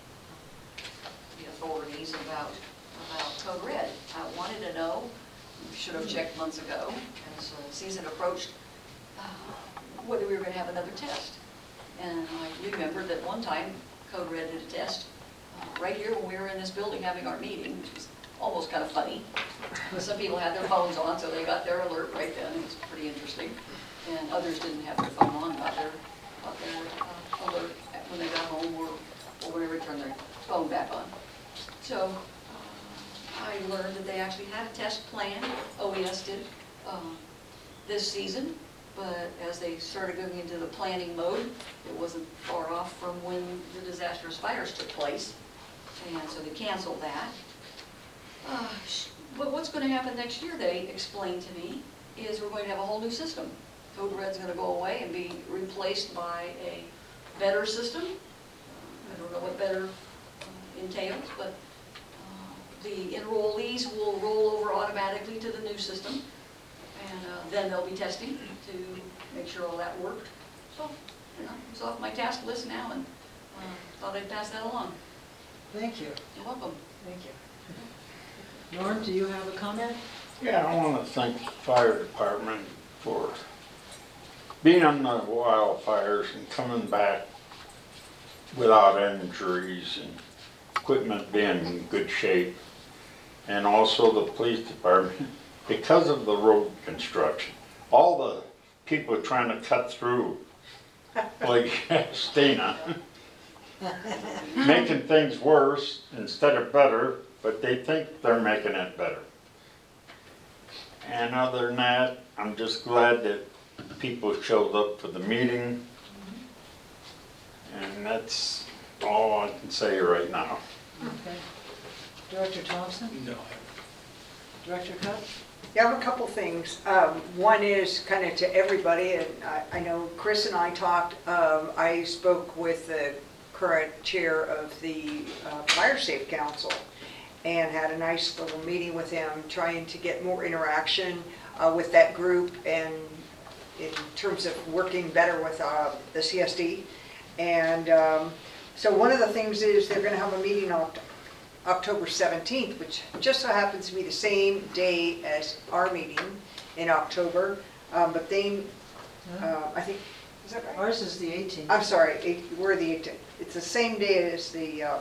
the authorities about, about Code Red. I wanted to know, should have checked months ago, as the season approached, uh, whether we were going to have another test. And I remembered that one time Code Red did a test uh, right here when we were in this building having our meeting, which was almost kind of funny. Some people had their phones on, so they got their alert right then. It was pretty interesting. And others didn't have their phone on, got their, got their uh, alert when they got home or, or whenever they turned their phone back on. So uh, I learned that they actually had a test planned, O E S did, um, this season. But as they started going into the planning mode, it wasn't far off from when the disastrous fires took place. And so they canceled that. Uh, but what's going to happen next year, they explained to me, is we're going to have a whole new system. Code Red's going to go away and be replaced by a better system. I don't know what better uh, entails, but uh, the enrollees will roll over automatically to the new system. And uh, then they'll be testing to make sure all that worked. So, you know, it's off my task list now, and uh, thought I'd pass that along. Thank you. You're welcome. Thank you. Norm, do you have a comment? Yeah, I want to thank the fire department for being on the wildfires and coming back without injuries and equipment being in good shape. And also the police department, because of the road construction. All the people trying to cut through, like Stina, making things worse instead of better, but they think they're making it better. And other than that, I'm just glad that people showed up for the meeting. And that's all I can say right now. Okay. Director Thompson? No. Director Cupp? Yeah, I have a couple things. Um, one is kind of to everybody, and I, I know Chris and I talked, um, I spoke with the current chair of the uh, Fire Safe Council and had a nice little meeting with him, trying to get more interaction uh, with that group and in terms of working better with uh, the C S D. And um, so one of the things is they're going to have a meeting on October seventeenth, which just so happens to be the same day as our meeting in October. Um, but they, uh, I think, is that right? Ours is the eighteenth. I'm sorry, it- we're the eighteenth. It's the same day as the um,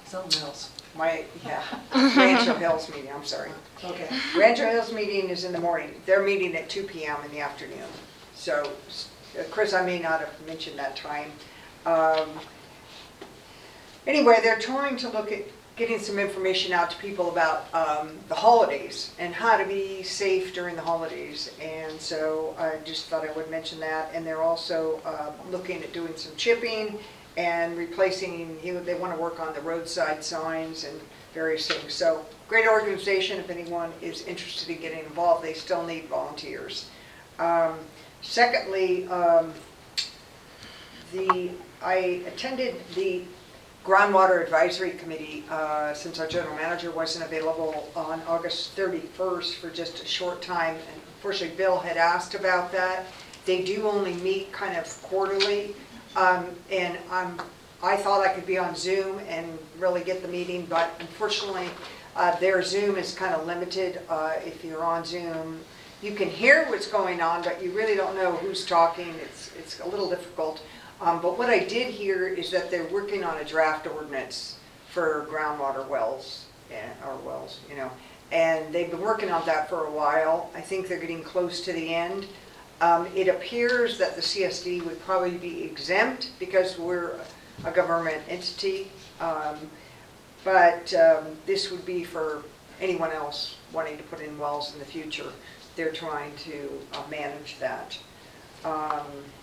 Something else. My, yeah, Rancho Hills meeting, I'm sorry. Okay. Rancho Hills meeting is in the morning. They're meeting at two p m in the afternoon. So, uh, Chris, I may not have mentioned that time. Um, Anyway, they're trying to look at getting some information out to people about um, the holidays and how to be safe during the holidays. And so I just thought I would mention that. And they're also uh, looking at doing some chipping and replacing, you know, they want to work on the roadside signs and various things. So great organization. If anyone is interested in getting involved, they still need volunteers. Um, secondly, um, the I attended the Groundwater Advisory Committee, uh, since our general manager wasn't available on August thirty-first for just a short time. And unfortunately, Bill had asked about that. They do only meet kind of quarterly, um, and I'm, I thought I could be on Zoom and really get the meeting, but unfortunately, uh, their Zoom is kind of limited. Uh, if you're on Zoom, you can hear what's going on, but you really don't know who's talking. It's, it's a little difficult. Um, but what I did hear is that they're working on a draft ordinance for groundwater wells, and, or wells, you know, and they've been working on that for a while. I think they're getting close to the end. Um, it appears that the C S D would probably be exempt because we're a government entity, um, but um, this would be for anyone else wanting to put in wells in the future. They're trying to uh, manage that. Um,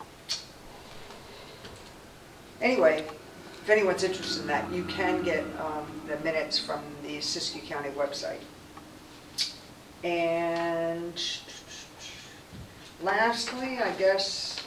Anyway, if anyone's interested in that, you can get um, the minutes from the Siskiyou County website. And lastly, I guess,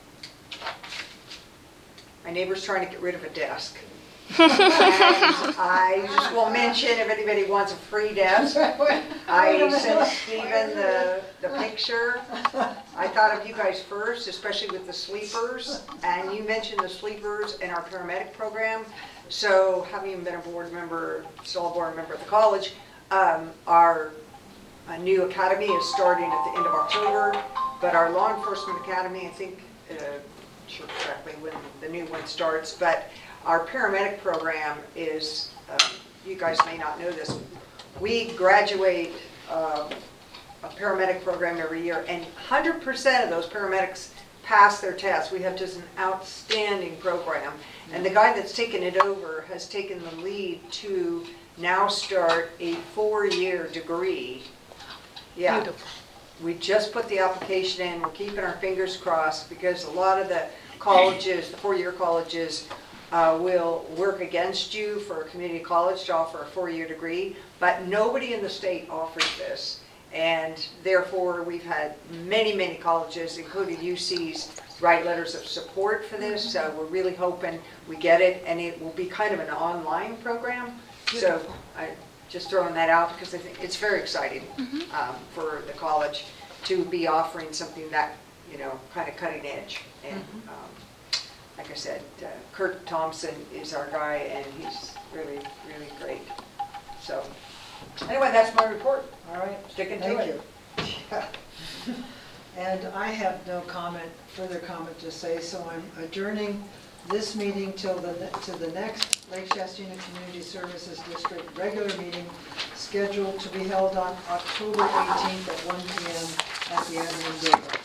my neighbor's trying to get rid of a desk. And I just will mention, if anybody wants a free desk, I sent Stephen the, the picture. I thought of you guys first, especially with the sleepers, and you mentioned the sleepers in our paramedic program. So having been a board member, still a board member at the college, um, our a new academy is starting at the end of October, but our law enforcement academy, I think, uh, not sure exactly when the new one starts, but our paramedic program is, um, you guys may not know this, we graduate um, a paramedic program every year, and one hundred percent of those paramedics pass their tests. We have just an outstanding program. And the guy that's taken it over has taken the lead to now start a four-year degree. Yeah. Beautiful. We just put the application in. We're keeping our fingers crossed because a lot of the colleges, the four-year colleges, Uh, will work against you for a community college to offer a four-year degree, but nobody in the state offers this. And therefore, we've had many, many colleges, including U C's, write letters of support for this. So we're really hoping we get it, and it will be kind of an online program. So I just throwing that out because I think it's very exciting um, for the college to be offering something that, you know, kind of cutting edge. And um, like I said, uh, Kurt Thompson is our guy, and he's really, really great. So, anyway, that's my report. All right, sticking to Thank it. you. Yeah. And I have no comment, further comment to say, so I'm adjourning this meeting till the, ne- to the next Lake Shasta Unit Community Services District regular meeting scheduled to be held on October eighteenth at one p m at the admin building.